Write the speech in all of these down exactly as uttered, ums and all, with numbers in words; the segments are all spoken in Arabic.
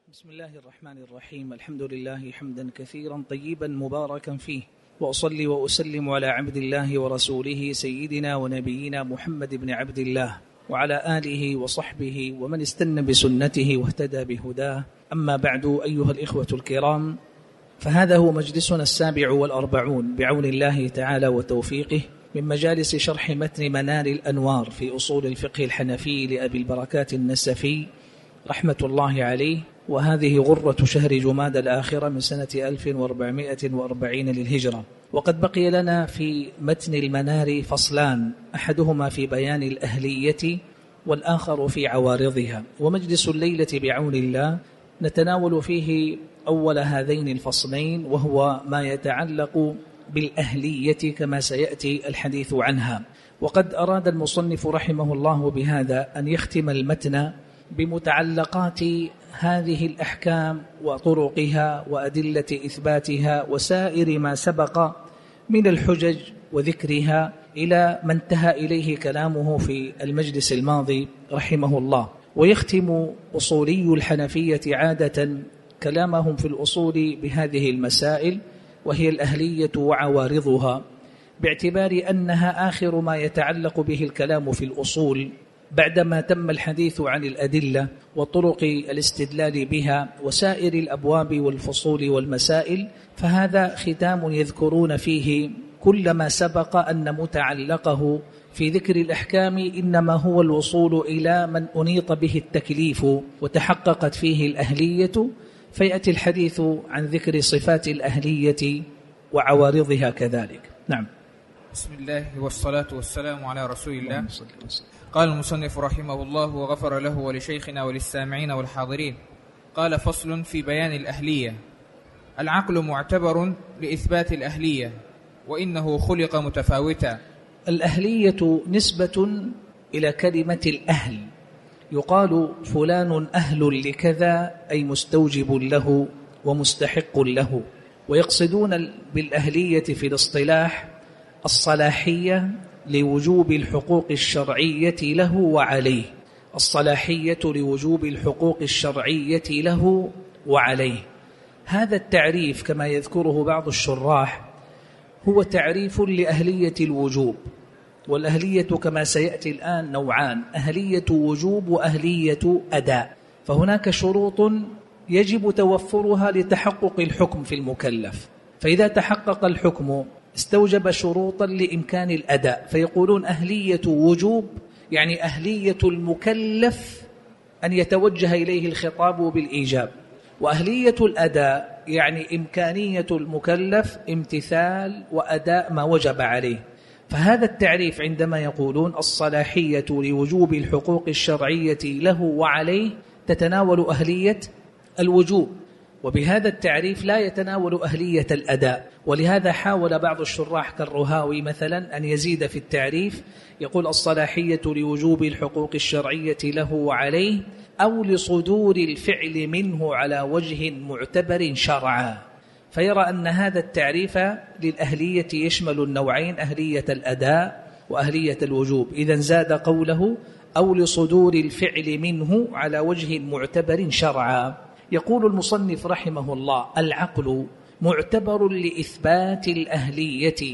بسم الله الرحمن الرحيم. الحمد لله حمدا كثيرا طيبا مباركا فيه، وأصلي وأسلم على عبد الله ورسوله سيدنا ونبينا محمد بن عبد الله وعلى آله وصحبه ومن استنى بسنته واهتدى بهداه. أما بعد، أيها الإخوة الكرام، فهذا هو مجلسنا السابع والأربعون بعون الله تعالى وتوفيقه من مجالس شرح متن منار الأنوار في أصول الفقه الحنفي لأبي البركات النسفي رحمة الله عليه. وهذه غرة شهر جماد الآخرة من سنة ألف وأربعمائة وأربعين للهجرة. وقد بقي لنا في متن المنار فصلان، أحدهما في بيان الأهلية والآخر في عوارضها. ومجلس الليلة بعون الله نتناول فيه أول هذين الفصلين، وهو ما يتعلق بالأهلية كما سيأتي الحديث عنها. وقد أراد المصنف رحمه الله بهذا أن يختم المتن بمتعلقات هذه الأحكام وطرقها وأدلة إثباتها وسائر ما سبق من الحجج وذكرها إلى ما انتهى إليه كلامه في المجلس الماضي رحمه الله. ويختم أصولي الحنفية عادة كلامهم في الأصول بهذه المسائل، وهي الأهلية وعوارضها، باعتبار أنها آخر ما يتعلق به الكلام في الأصول بعدما تم الحديث عن الأدلة وطرق الاستدلال بها وسائر الأبواب والفصول والمسائل. فهذا ختام يذكرون فيه كل ما سبق أن متعلقه في ذكر الأحكام إنما هو الوصول إلى من أنيط به التكليف وتحققت فيه الأهلية، فيأتي الحديث عن ذكر صفات الأهلية وعوارضها كذلك. نعم. بسم الله والصلاة والسلام على رسول الله. قال المصنف رحمه الله وغفر له ولشيخنا وللسامعين والحاضرين. قال: فصل في بيان الأهلية. العقل معتبر لإثبات الأهلية، وإنه خلق متفاوتا. الأهلية نسبة إلى كلمة الأهل، يقال فلان أهل لكذا، أي مستوجب له ومستحق له. ويقصدون بالأهلية في الاصطلاح الصلاحية لوجوب الحقوق الشرعية له وعليه، الصلاحية لوجوب الحقوق الشرعية له وعليه. هذا التعريف كما يذكره بعض الشراح هو تعريف لأهلية الوجوب. والأهلية كما سيأتي الآن نوعان: أهلية وجوب وأهلية أداء. فهناك شروط يجب توفرها لتحقق الحكم في المكلف، فإذا تحقق الحكم استوجب شروطا لإمكان الأداء، فيقولون أهلية وجوب يعني أهلية المكلف أن يتوجه إليه الخطاب بالإيجاب، وأهلية الأداء يعني إمكانية المكلف امتثال وأداء ما وجب عليه. فهذا التعريف عندما يقولون الصلاحية لوجوب الحقوق الشرعية له وعليه تتناول أهلية الوجوب، وبهذا التعريف لا يتناول أهلية الأداء. ولهذا حاول بعض الشراح كالرهاوي مثلا أن يزيد في التعريف، يقول الصلاحية لوجوب الحقوق الشرعية له وعليه أو لصدور الفعل منه على وجه معتبر شرعا. فيرى أن هذا التعريف للأهلية يشمل النوعين: أهلية الأداء وأهلية الوجوب. إذن زاد قوله أو لصدور الفعل منه على وجه معتبر شرعا. يقول المصنف رحمه الله: العقل معتبر لإثبات الأهلية،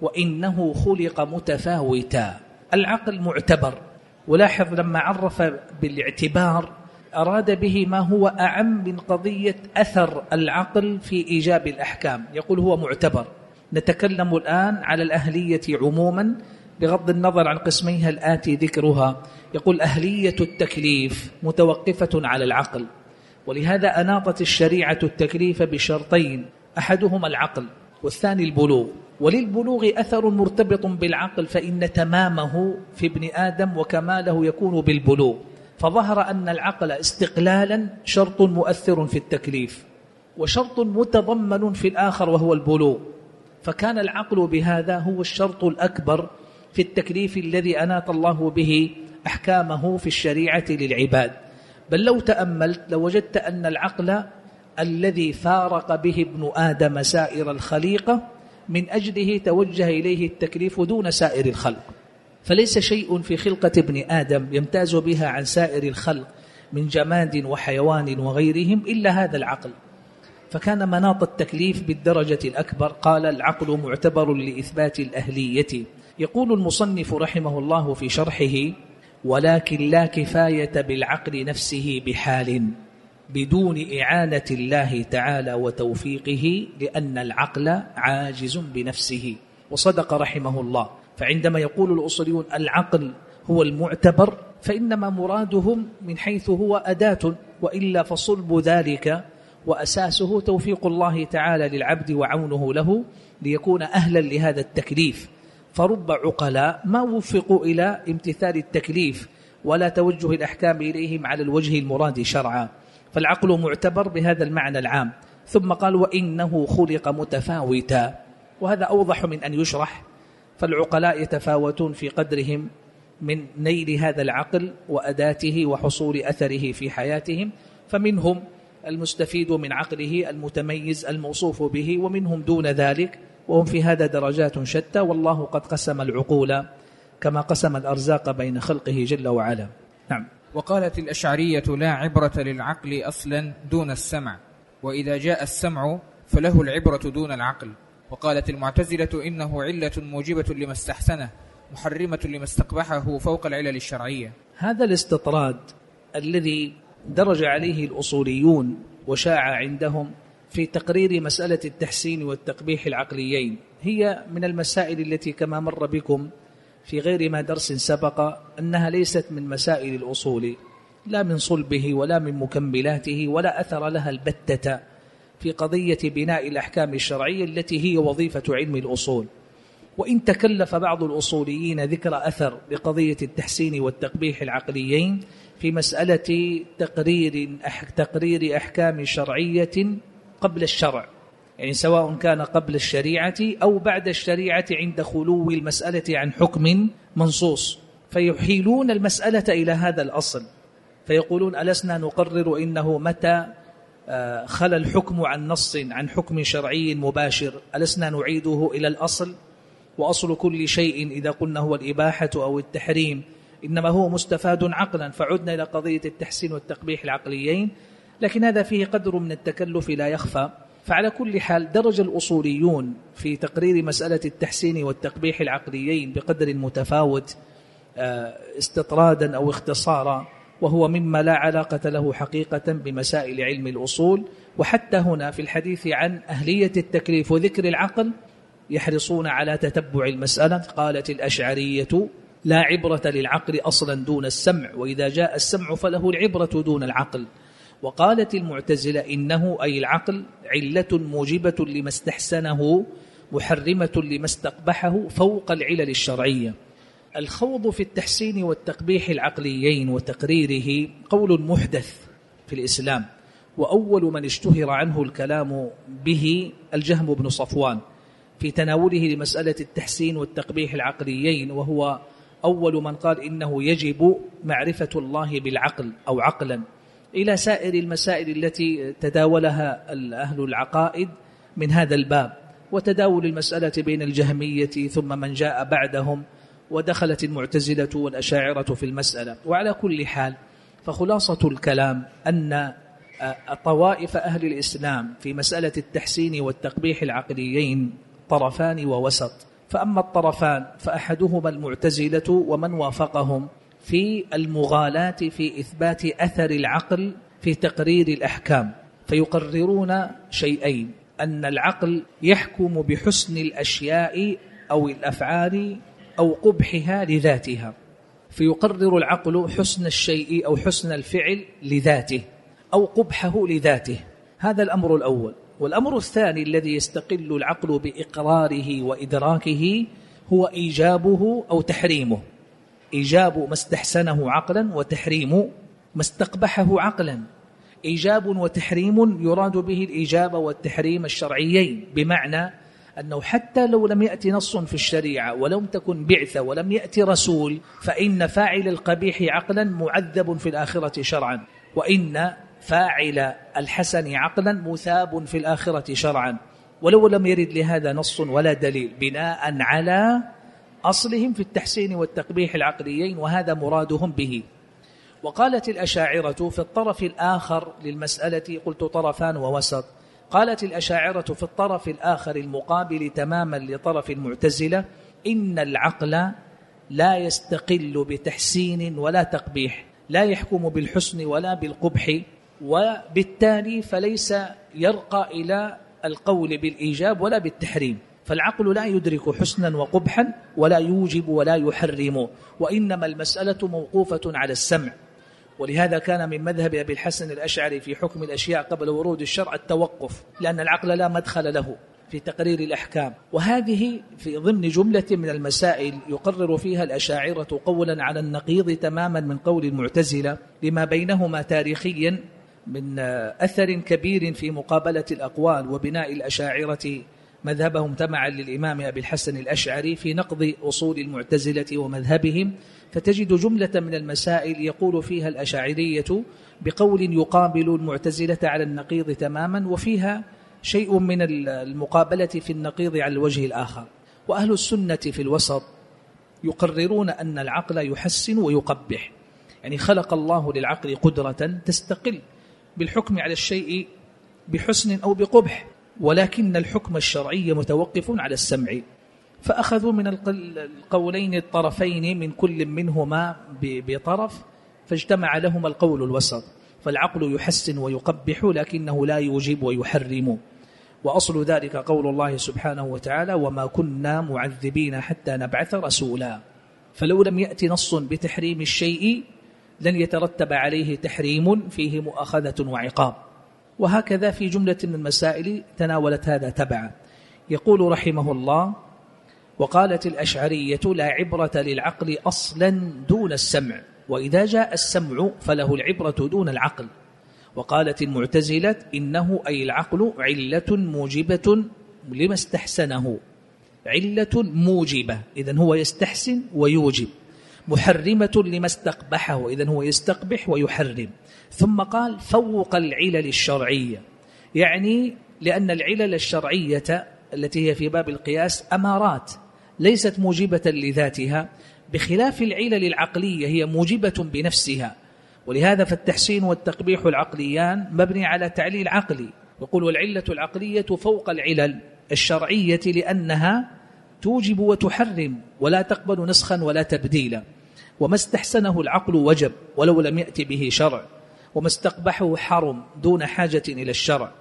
وإنه خلق متفاوتا. العقل معتبر، ولاحظ لما عرف بالاعتبار أراد به ما هو أعم من قضية أثر العقل في إيجاب الأحكام. يقول هو معتبر. نتكلم الآن على الأهلية عموما بغض النظر عن قسميها الآتي ذكرها. يقول أهلية التكليف متوقفة على العقل، ولهذا أناطت الشريعة التكليف بشرطين: أحدهما العقل والثاني البلوغ. وللبلوغ أثر مرتبط بالعقل، فإن تمامه في ابن آدم وكماله يكون بالبلوغ. فظهر أن العقل استقلالا شرط مؤثر في التكليف، وشرط متضمن في الآخر وهو البلوغ. فكان العقل بهذا هو الشرط الأكبر في التكليف الذي أناط الله به أحكامه في الشريعة للعباد. بل لو تأملت لوجدت أن العقل الذي فارق به ابن آدم سائر الخليقة من أجله توجه إليه التكليف دون سائر الخلق. فليس شيء في خلقة ابن آدم يمتاز بها عن سائر الخلق من جماد وحيوان وغيرهم إلا هذا العقل، فكان مناط التكليف بالدرجة الأكبر. قال العقل معتبر لإثبات الأهلية. يقول المصنف رحمه الله في شرحه: ولكن لا كفاية بالعقل نفسه بحال بدون إعانة الله تعالى وتوفيقه، لأن العقل عاجز بنفسه. وصدق رحمه الله. فعندما يقول الأصوليون العقل هو المعتبر، فإنما مرادهم من حيث هو أداة، وإلا فصلب ذلك وأساسه توفيق الله تعالى للعبد وعونه له ليكون أهلا لهذا التكليف. فرب عقلاء ما وفقوا إلى امتثال التكليف ولا توجه الأحكام إليهم على الوجه المراد شرعا. فالعقل معتبر بهذا المعنى العام. ثم قال: وإنه خلق متفاوتا، وهذا أوضح من أن يشرح. فالعقلاء يتفاوتون في قدرهم من نيل هذا العقل وأداته وحصول أثره في حياتهم، فمنهم المستفيد من عقله المتميز الموصوف به، ومنهم دون ذلك، وهم في هذا درجات شتى. والله قد قسم العقول كما قسم الأرزاق بين خلقه جل وعلا. نعم. وقالت الأشعرية: لا عبرة للعقل أصلا دون السمع، وإذا جاء السمع فله العبرة دون العقل. وقالت المعتزلة: إنه علة موجبة لما استحسنه محرمة لما استقبحه فوق العلل الشرعية. هذا الاستطراد الذي درج عليه الأصوليون وشاع عندهم في تقرير مسألة التحسين والتقبيح العقليين هي من المسائل التي كما مر بكم في غير ما درس سبق أنها ليست من مسائل الأصول، لا من صلبه ولا من مكملاته، ولا أثر لها البتة في قضية بناء الأحكام الشرعية التي هي وظيفة علم الأصول. وإن تكلف بعض الأصوليين ذكر أثر لقضية التحسين والتقبيح العقليين في مسألة تقرير تقرير أحكام شرعية قبل الشرع، يعني سواء كان قبل الشريعة أو بعد الشريعة عند خلو المسألة عن حكم منصوص، فيحيلون المسألة إلى هذا الأصل، فيقولون: ألسنا نقرر إنه متى خلى الحكم عن نص عن حكم شرعي مباشر ألسنا نعيده إلى الأصل؟ وأصل كل شيء إذا قلنا هو الإباحة أو التحريم إنما هو مستفاد عقلا، فعدنا إلى قضية التحسين والتقبيح العقليين. لكن هذا فيه قدر من التكلف لا يخفى. فعلى كل حال درج الأصوليون في تقرير مسألة التحسين والتقبيح العقليين بقدر متفاوت استطرادا أو اختصارا، وهو مما لا علاقة له حقيقة بمسائل علم الأصول. وحتى هنا في الحديث عن أهلية التكليف وذكر العقل يحرصون على تتبع المسألة. قالت الأشعرية: لا عبرة للعقل أصلا دون السمع، وإذا جاء السمع فله العبرة دون العقل. وقالت المعتزلة: إنه أي العقل علة موجبة لما استحسنه محرمة لما استقبحه فوق العلل الشرعية. الخوض في التحسين والتقبيح العقليين وتقريره قول محدث في الإسلام، وأول من اشتهر عنه الكلام به الجهم بن صفوان في تناوله لمسألة التحسين والتقبيح العقليين، وهو أول من قال إنه يجب معرفة الله بالعقل أو عقلا، إلى سائر المسائل التي تداولها أهل العقائد من هذا الباب، وتداول المسألة بين الجهمية ثم من جاء بعدهم، ودخلت المعتزلة والأشاعرة في المسألة. وعلى كل حال فخلاصة الكلام أن طوائف أهل الإسلام في مسألة التحسين والتقبيح العقليين طرفان ووسط. فأما الطرفان فأحدهما المعتزلة ومن وافقهم في المغالاة في إثبات أثر العقل في تقرير الأحكام، فيقررون شيئين: أن العقل يحكم بحسن الأشياء أو الأفعال أو قبحها لذاتها، فيقرر العقل حسن الشيء أو حسن الفعل لذاته أو قبحه لذاته. هذا الأمر الأول. والأمر الثاني الذي يستقل العقل بإقراره وإدراكه هو إيجابه أو تحريمه، إيجاب ما استحسنه عقلا وتحريم ما استقبحه عقلا. إيجاب وتحريم يراد به الإيجاب والتحريم الشرعيين، بمعنى أنه حتى لو لم يأتي نص في الشريعة ولم تكن بعثة ولم يأتي رسول، فإن فاعل القبيح عقلا معذب في الآخرة شرعا، وإن فاعل الحسن عقلا مثاب في الآخرة شرعا، ولو لم يرد لهذا نص ولا دليل، بناء على أصلهم في التحسين والتقبيح العقليين، وهذا مرادهم به. وقالت الأشاعرة في الطرف الآخر للمسألة، قلت طرفان ووسط، قالت الأشاعرة في الطرف الآخر المقابل تماما لطرف المعتزلة إن العقل لا يستقل بتحسين ولا تقبيح، لا يحكم بالحسن ولا بالقبح، وبالتالي فليس يرقى إلى القول بالإيجاب ولا بالتحريم، فالعقل لا يدرك حسنا وقبحا ولا يوجب ولا يحرم، وإنما المسألة موقوفة على السمع. ولهذا كان من مذهب أبي الحسن الأشعري في حكم الأشياء قبل ورود الشرع التوقف، لأن العقل لا مدخل له في تقرير الأحكام. وهذه في ضمن جملة من المسائل يقرر فيها الأشاعرة قولا على النقيض تماما من قول المعتزلة، لما بينهما تاريخيا من أثر كبير في مقابلة الأقوال وبناء الأشاعرة مذهبهم تبعا للإمام أبي الحسن الأشعري في نقض أصول المعتزلة ومذهبهم. فتجد جملة من المسائل يقول فيها الأشاعرية بقول يقابل المعتزلة على النقيض تماما، وفيها شيء من المقابلة في النقيض على الوجه الآخر. وأهل السنة في الوسط يقررون أن العقل يحسن ويقبح، يعني خلق الله للعقل قدرة تستقل بالحكم على الشيء بحسن أو بقبح، ولكن الحكم الشرعي متوقف على السمع. فأخذوا من القولين الطرفين من كل منهما بطرف، فاجتمع لهما القول الوسط، فالعقل يحسن ويقبح لكنه لا يوجب ويحرم. وأصل ذلك قول الله سبحانه وتعالى وما كنا معذبين حتى نبعث رسولا، فلو لم يأتي نص بتحريم الشيء لن يترتب عليه تحريم فيه مؤاخذة وعقاب. وهكذا في جملة من المسائل تناولت هذا تبعا. يقول رحمه الله وقالت الأشعرية لا عبرة للعقل أصلا دون السمع، وإذا جاء السمع فله العبرة دون العقل. وقالت المعتزلة إنه أي العقل علة موجبة لما استحسنه، علة موجبة إذن هو يستحسن ويوجب، محرمة لما استقبحه إذن هو يستقبح ويحرم. ثم قال فوق العلل الشرعية، يعني لأن العلل الشرعية التي هي في باب القياس أمارات ليست موجبة لذاتها، بخلاف العلل العقلية هي موجبة بنفسها. ولهذا فالتحسين والتقبيح العقليان مبني على تعليل عقلي، يقول والعلة العقلية فوق العلل الشرعية لأنها توجب وتحرم ولا تقبل نسخا ولا تبديلا. وما استحسنه العقل وجب ولو لم يأتي به شرع، وما استقبحه حرم دون حاجة إلى الشرع.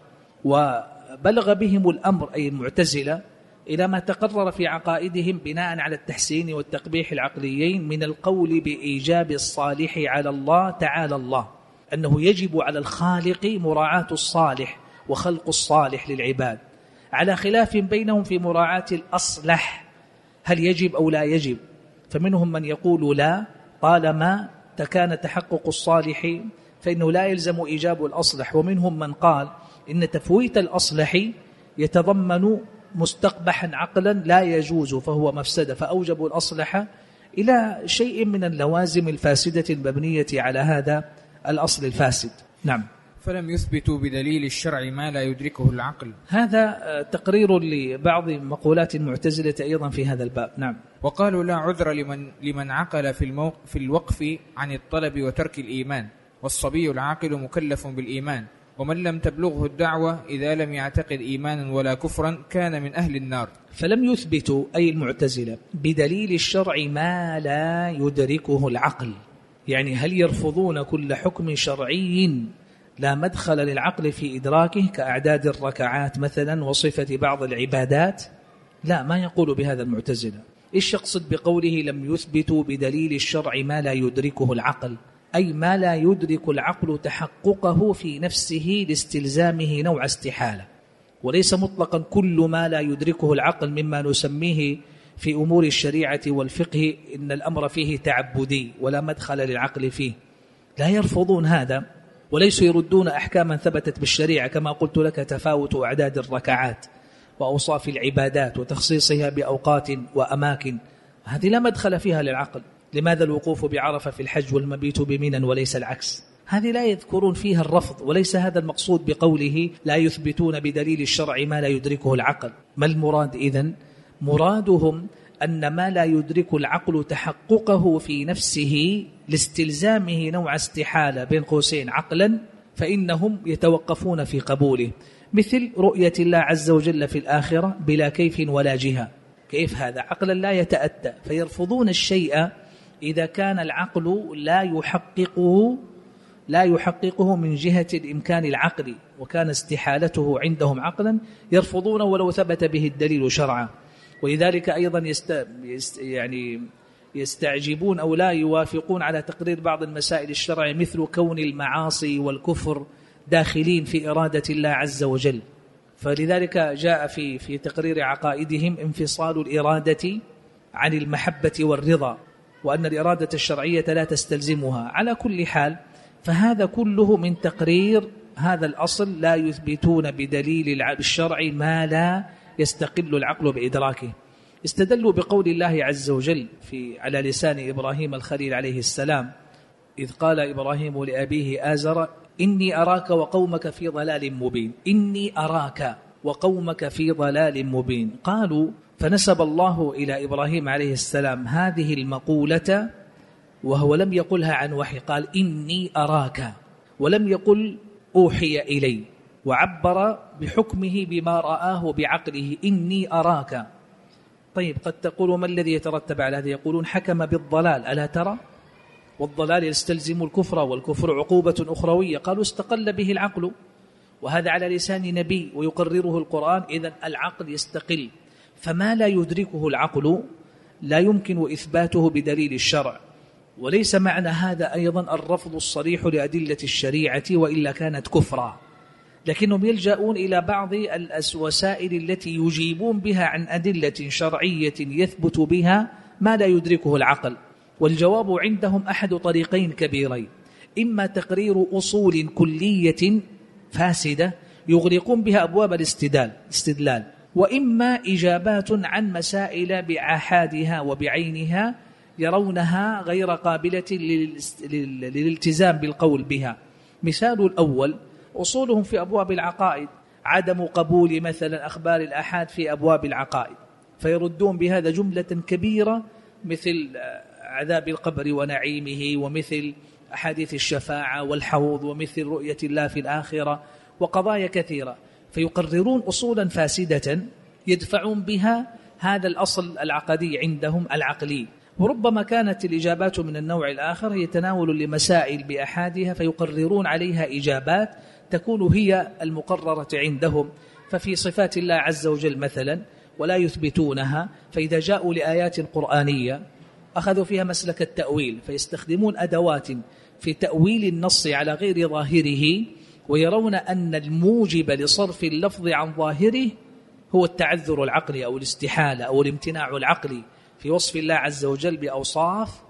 وبلغ بهم الأمر أي المعتزلة إلى ما تقرر في عقائدهم بناء على التحسين والتقبيح العقليين من القول بإيجاب الصالح على الله تعالى الله، أنه يجب على الخالق مراعاة الصالح وخلق الصالح للعباد، على خلاف بينهم في مراعاة الأصلح هل يجب أو لا يجب. فمنهم من يقول لا طالما كان تحقق الصالح فإنه لا يلزم إيجاب الأصلح، ومنهم من قال إن تفويت الأصلح يتضمن مستقبحا عقلا لا يجوز فهو مفسدة، فأوجبوا الأصلح إلى شيء من اللوازم الفاسدة المبنية على هذا الأصل الفاسد. نعم. فلم يثبتوا بدليل الشرع ما لا يدركه العقل. هذا تقرير لبعض مقولات المعتزلة أيضا في هذا الباب. نعم. وقالوا لا عذر لمن, لمن عقل في, الموق في الوقف عن الطلب وترك الإيمان، والصبي العاقل مكلف بالإيمان، ومن لم تبلغه الدعوة إذا لم يعتقد إيمانا ولا كفرا كان من أهل النار. فلم يثبتوا أي المعتزلة بدليل الشرع ما لا يدركه العقل، يعني هل يرفضون كل حكم شرعي لا مدخل للعقل في إدراكه كأعداد الركعات مثلا وصفة بعض العبادات؟ لا، ما يقول بهذا المعتزلة. إيش يقصد بقوله لم يثبتوا بدليل الشرع ما لا يدركه العقل؟ أي ما لا يدرك العقل تحققه في نفسه لاستلزامه نوع استحالة، وليس مطلقا كل ما لا يدركه العقل مما نسميه في أمور الشريعة والفقه إن الأمر فيه تعبدي ولا مدخل للعقل فيه. لا يرفضون هذا، وليسوا يردون أحكاما ثبتت بالشريعة كما قلت لك تفاوت أعداد الركعات وأوصاف العبادات وتخصيصها بأوقات وأماكن، هذه لا مدخل فيها للعقل. لماذا الوقوف بعرفة في الحج والمبيت بمنى وليس العكس؟ هذه لا يذكرون فيها الرفض، وليس هذا المقصود بقوله لا يثبتون بدليل الشرع ما لا يدركه العقل. ما المراد إذن؟ مرادهم أن ما لا يدرك العقل تحققه في نفسه لاستلزامه نوع استحالة بين قوسين عقلا، فإنهم يتوقفون في قبوله، مثل رؤية الله عز وجل في الآخرة بلا كيف ولا جهة. كيف هذا؟ عقلا لا يتأتى، فيرفضون الشيء إذا كان العقل لا يحققه لا يحققه من جهة الإمكان العقلي، وكان استحالته عندهم عقلا يرفضونه ولو ثبت به الدليل شرعا. ولذلك أيضا يست... يست... يعني يستعجبون أو لا يوافقون على تقرير بعض المسائل الشرعية، مثل كون المعاصي والكفر داخلين في إرادة الله عز وجل. فلذلك جاء في في تقرير عقائدهم انفصال الإرادة عن المحبة والرضا، وأن الإرادة الشرعية لا تستلزمها. على كل حال فهذا كله من تقرير هذا الأصل، لا يثبتون بدليل الشرع ما لا يستقل العقل بإدراكه. استدلوا بقول الله عز وجل في على لسان إبراهيم الخليل عليه السلام، إذ قال إبراهيم لأبيه آزر إني أراك وقومك في ضلال مبين. إني أراك وقومك في ضلال مبين. قالوا فنسب الله إلى إبراهيم عليه السلام هذه المقولة وهو لم يقلها عن وحي، قال إني أراك، ولم يقل أوحي إلي، وعبر بحكمه بما رآه بعقله إني أراك. طيب قد تقول ما الذي يترتب على هذا؟ يقولون حكم بالضلال، ألا ترى؟ والضلال يستلزم الكفر، والكفر عقوبة أخروية. قالوا استقل به العقل، وهذا على لسان نبي ويقرره القرآن، إذن العقل يستقل. فما لا يدركه العقل لا يمكن إثباته بدليل الشرع. وليس معنى هذا أيضا الرفض الصريح لأدلة الشريعة، وإلا كانت كفرا، لكنهم يلجؤون إلى بعض الوسائل التي يجيبون بها عن أدلة شرعية يثبت بها ما لا يدركه العقل. والجواب عندهم أحد طريقين كبيرين: إما تقرير أصول كلية فاسدة يغلقون بها أبواب الاستدلال، وإما إجابات عن مسائل بآحادها وبعينها يرونها غير قابلة للالتزام بالقول بها. مثال الأول أصولهم في أبواب العقائد، عدم قبول مثلا أخبار الآحاد في أبواب العقائد، فيردون بهذا جملة كبيرة مثل عذاب القبر ونعيمه، ومثل أحاديث الشفاعة والحوض، ومثل رؤية الله في الآخرة، وقضايا كثيرة. فيقررون أصولا فاسدة يدفعون بها هذا الأصل العقدي عندهم العقلي. وربما كانت الإجابات من النوع الآخر يتناول لمسائل بأحادها، فيقررون عليها إجابات تكون هي المقررة عندهم. ففي صفات الله عز وجل مثلا ولا يثبتونها، فإذا جاءوا لآيات قرآنية أخذوا فيها مسلك التأويل، فيستخدمون أدوات في تأويل النص على غير ظاهره، ويرون أن الموجب لصرف اللفظ عن ظاهره هو التعذر العقلي أو الاستحالة أو الامتناع العقلي في وصف الله عز وجل بأوصاف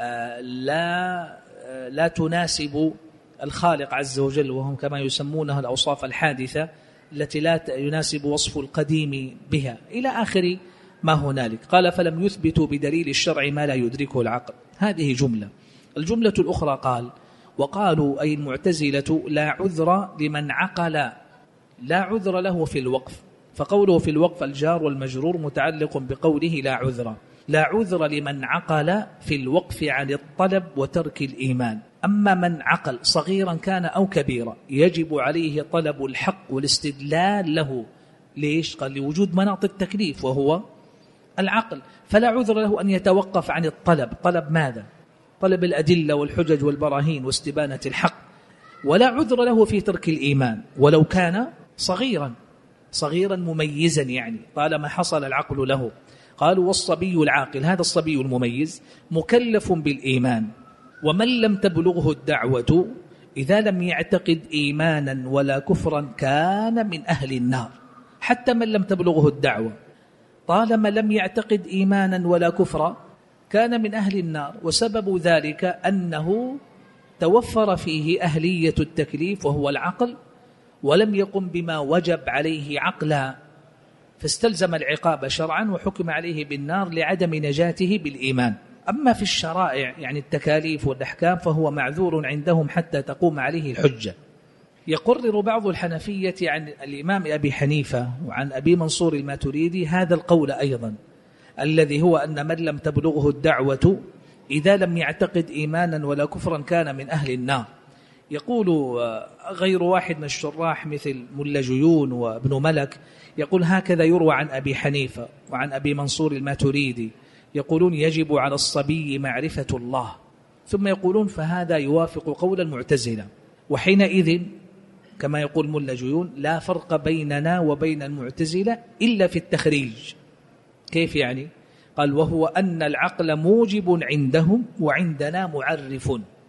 لا لا تناسب الخالق عز وجل، وهم كما يسمونها الأوصاف الحادثة التي لا يناسب وصف القديم بها، إلى آخر ما هنالك. قال فلم يثبتوا بدليل الشرع ما لا يدركه العقل. هذه جملة. الجملة الأخرى قال وقالوا أي المعتزلة لا عذر لمن عقل، لا عذر له في الوقف. فقوله في الوقف الجار والمجرور متعلق بقوله لا عذر. لا عذر لمن عقل في الوقف عن الطلب وترك الإيمان. أما من عقل صغيرا كان أو كبيرا يجب عليه طلب الحق والاستدلال له. ليش؟ قال لوجود مناط التكليف وهو العقل، فلا عذر له أن يتوقف عن الطلب. طلب ماذا؟ طلب الأدلة والحجج والبراهين واستبانة الحق. ولا عذر له في ترك الإيمان ولو كان صغيرا صغيرا مميزا، يعني طالما حصل العقل له. قالوا والصبي العاقل، هذا الصبي المميز مكلف بالإيمان، ومن لم تبلغه الدعوة إذا لم يعتقد إيمانا ولا كفرا كان من أهل النار. حتى من لم تبلغه الدعوة طالما لم يعتقد إيمانا ولا كفرا كان من أهل النار. وسبب ذلك أنه توفر فيه أهلية التكليف وهو العقل، ولم يقم بما وجب عليه عقلا، فاستلزم العقاب شرعا وحكم عليه بالنار لعدم نجاته بالإيمان. أما في الشرائع يعني التكاليف والأحكام فهو معذور عندهم حتى تقوم عليه الحجة. يقرر بعض الحنفية عن الإمام أبي حنيفة وعن أبي منصور الماتريدي هذا القول أيضا، الذي هو أن من لم تبلغه الدعوة إذا لم يعتقد إيمانا ولا كفرا كان من أهل النار. يقول غير واحد من الشراح مثل ملا جيون وابن ملك يقول هكذا يروى عن أبي حنيفة وعن أبي منصور الماتريدي، يقولون يجب على الصبي معرفة الله، ثم يقولون فهذا يوافق قول المعتزلة، وحينئذ كما يقول ملا جيون لا فرق بيننا وبين المعتزلة إلا في التخريج. كيف يعني؟ قال وهو أن العقل موجب عندهم وعندنا معرف،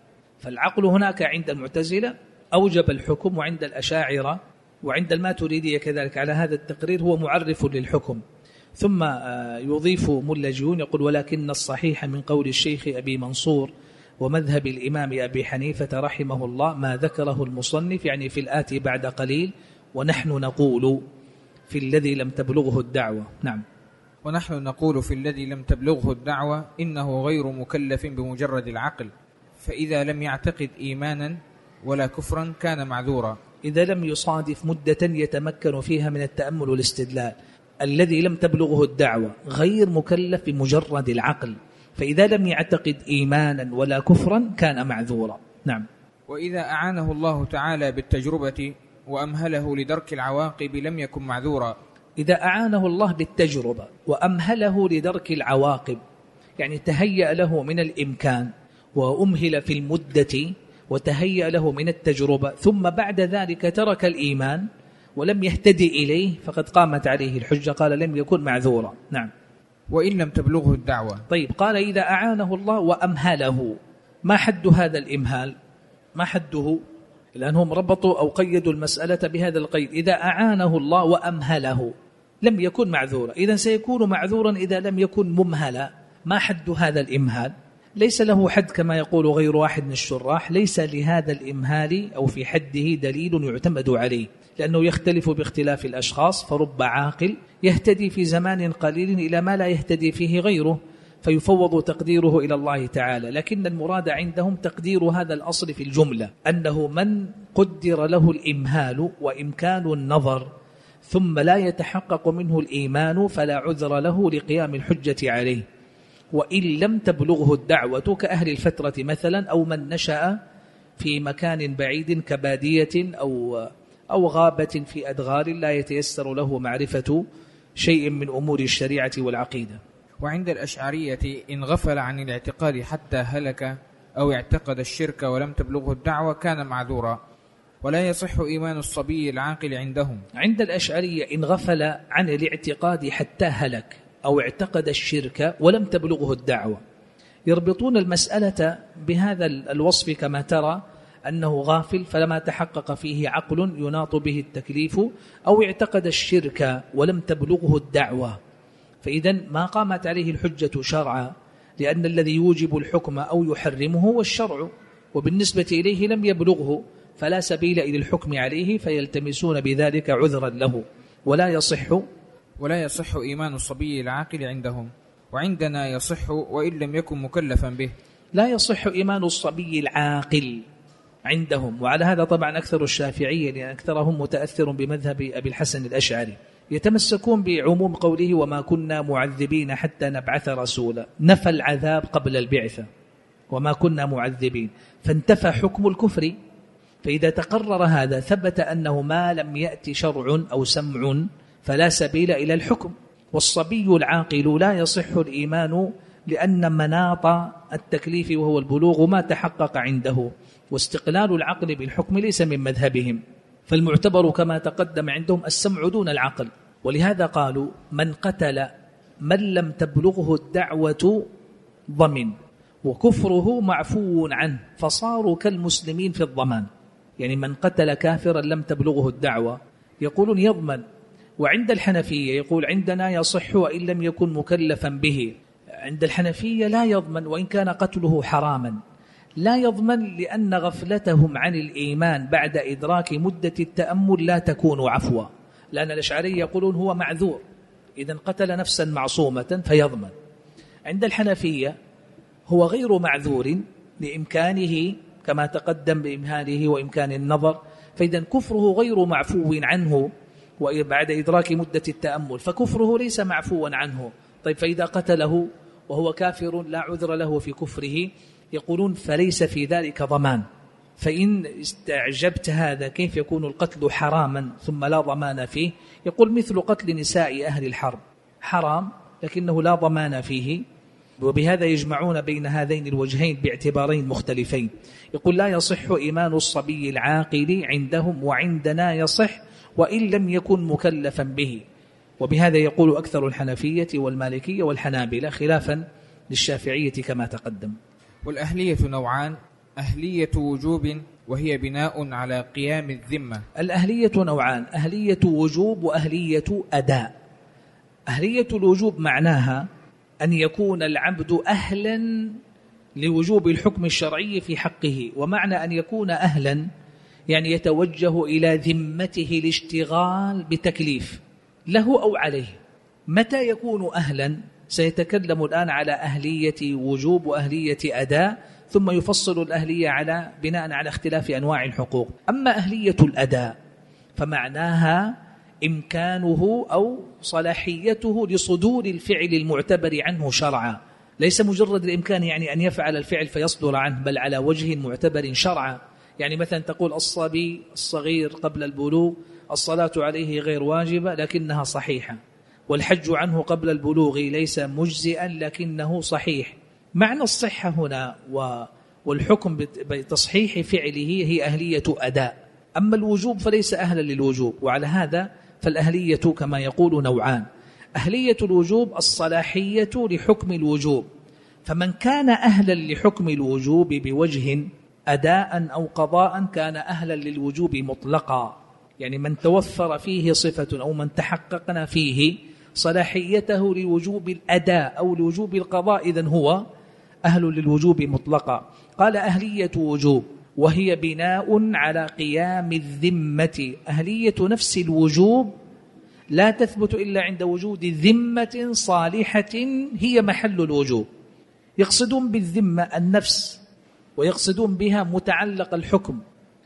فالعقل هناك عند المعتزلة أوجب الحكم، وعند الأشاعرة وعند الماتريدية كذلك على هذا التقرير هو معرف للحكم. ثم يضيف ملا جيون يقول ولكن الصحيح من قول الشيخ أبي منصور ومذهب الإمام أبي حنيفة رحمه الله ما ذكره المصنف، يعني في الآتي بعد قليل، ونحن نقول في الذي لم تبلغه الدعوة. نعم. ونحن نقول في الذي لم تبلغه الدعوة إنه غير مكلف بمجرد العقل، فإذا لم يعتقد إيمانا ولا كفرا كان معذورا. إذا لم يصادف مدة يتمكن فيها من التأمل والاستدلال، الذي لم تبلغه الدعوة غير مكلف بمجرد العقل، فإذا لم يعتقد إيمانا ولا كفرا كان معذورا. نعم. وإذا أعانه الله تعالى بالتجربة وأمهله لدرك العواقب لم يكن معذورا. إذا أعانه الله بالتجربة وأمهله لدرك العواقب، يعني تهيأ له من الإمكان وأمهل في المدة وتهيأ له من التجربة، ثم بعد ذلك ترك الإيمان ولم يهتدي إليه فقد قامت عليه الحجة، قال لم يكن معذورا. نعم. وإن لم تبلغه الدعوة. طيب، قال إذا أعانه الله وأمهله، ما حد هذا الإمهال؟ ما حده؟ لأنهم ربطوا أو قيدوا المسألة بهذا القيد، إذا أعانه الله وأمهله لم يكن معذورا، إذن سيكون معذورا إذا لم يكن ممهلا. ما حد هذا الإمهال؟ ليس له حد كما يقول غير واحد من الشراح، ليس لهذا الإمهال أو في حده دليل يعتمد عليه، لأنه يختلف باختلاف الأشخاص، فرب عاقل يهتدي في زمان قليل إلى ما لا يهتدي فيه غيره، فيفوض تقديره إلى الله تعالى. لكن المراد عندهم تقدير هذا الأصل في الجملة، أنه من قدر له الإمهال وإمكان النظر ثم لا يتحقق منه الإيمان فلا عذر له لقيام الحجة عليه. وإن لم تبلغه الدعوة كأهل الفترة مثلا، أو من نشأ في مكان بعيد كبادية أو أو غابة في أدغال لا يتيسر له معرفة شيء من أمور الشريعة والعقيدة. وعند الأشعرية إن غفل عن الاعتقاد حتى هلك أو اعتقد الشرك ولم تبلغه الدعوة كان معذورا، ولا يصح إيمان الصبي العاقل عندهم. عند الأشعرية إن غفل عن الاعتقاد حتى هلك أو اعتقد الشرك ولم تبلغه الدعوة، يربطون المسألة بهذا الوصف كما ترى، أنه غافل فلما تحقق فيه عقل يناط به التكليف، أو اعتقد الشرك ولم تبلغه الدعوة، فإذا ما قامت عليه الحجة شرعا، لأن الذي يوجب الحكم أو يحرمه هو الشرع، وبالنسبة إليه لم يبلغه فلا سبيل إلى الحكم عليه، فيلتمسون بذلك عذرا له. ولا يصح ولا يصح إيمان الصبي العاقل عندهم، وعندنا يصح وإن لم يكن مكلفا به. لا يصح إيمان الصبي العاقل عندهم، وعلى هذا طبعا أكثر الشافعية، لأن أكثرهم متأثر بمذهب أبي الحسن الأشعري، يتمسكون بعموم قوله وما كنا معذبين حتى نبعث رسولا، نفى العذاب قبل البعثة وما كنا معذبين، فانتفى حكم الكفر. فإذا تقرر هذا ثبت أنه ما لم يأتي شرع أو سمع فلا سبيل إلى الحكم. والصبي العاقل لا يصح الإيمان، لأن مناط التكليف وهو البلوغ ما تحقق عنده، واستقلال العقل بالحكم ليس من مذهبهم، فالمعتبر كما تقدم عندهم السمع دون العقل. ولهذا قالوا من قتل من لم تبلغه الدعوة ضمن، وكفره معفو عنه، فصاروا كالمسلمين في الضمان. يعني من قتل كافرا لم تبلغه الدعوة يقولون يضمن. وعند الحنفية يقول عندنا يصح وإن لم يكن مكلفا به. عند الحنفية لا يضمن وإن كان قتله حراما، لا يضمن لأن غفلتهم عن الإيمان بعد إدراك مدة التأمل لا تكون عفوا، لأن الأشعري يقولون هو معذور، إذا قتل نفسا معصومة فيضمن. عند الحنفية هو غير معذور لإمكانه كما تقدم بإمهاله وإمكان النظر، فإذا كفره غير معفو عنه وبعد إدراك مدة التأمل، فكفره ليس معفوا عنه، طيب فإذا قتله وهو كافر لا عذر له في كفره، يقولون فليس في ذلك ضمان. فإن استعجبت هذا كيف يكون القتل حراما ثم لا ضمان فيه؟ يقول مثل قتل نساء أهل الحرب حرام لكنه لا ضمان فيه، وبهذا يجمعون بين هذين الوجهين باعتبارين مختلفين. يقول لا يصح إيمان الصبي العاقل عندهم، وعندنا يصح وإن لم يكن مكلفا به، وبهذا يقول أكثر الحنفية والمالكية والحنابلة خلافا للشافعية كما تقدم. والأهلية نوعان: أهلية وجوب وهي بناء على قيام الذمة. الأهلية نوعان: أهلية وجوب وأهلية أداء. أهلية الوجوب معناها أن يكون العبد أهلا لوجوب الحكم الشرعي في حقه، ومعنى أن يكون أهلا يعني يتوجه إلى ذمته الاشتغال بتكليف له أو عليه. متى يكون أهلا؟ سيتكلم الآن على أهلية وجوب وأهلية أداء، ثم يفصل الأهلية على بناء على اختلاف أنواع الحقوق. أما أهلية الأداء فمعناها إمكانه أو صلاحيته لصدور الفعل المعتبر عنه شرعا، ليس مجرد الإمكان يعني أن يفعل الفعل فيصدر عنه، بل على وجه معتبر شرعا. يعني مثلا تقول الصبي الصغير قبل البلوغ الصلاة عليه غير واجبة لكنها صحيحة، والحج عنه قبل البلوغ ليس مجزئا لكنه صحيح. معنى الصحة هنا والحكم بتصحيح فعله هي أهلية أداء. أما الوجوب فليس أهلا للوجوب، وعلى هذا فالأهلية كما يقول نوعان: أهلية الوجوب الصلاحية لحكم الوجوب، فمن كان أهلا لحكم الوجوب بوجه أداء أو قضاء كان أهلا للوجوب مطلقا، يعني من توفر فيه صفة أو من تحققنا فيه صلاحيته لوجوب الأداء أو لوجوب القضاء إذن هو أهل للوجوب مطلقا. قال أهلية وجوب وهي بناء على قيام الذمة. أهلية نفس الوجوب لا تثبت إلا عند وجود ذمة صالحة هي محل الوجوب. يقصدون بالذمة النفس، ويقصدون بها متعلق الحكم،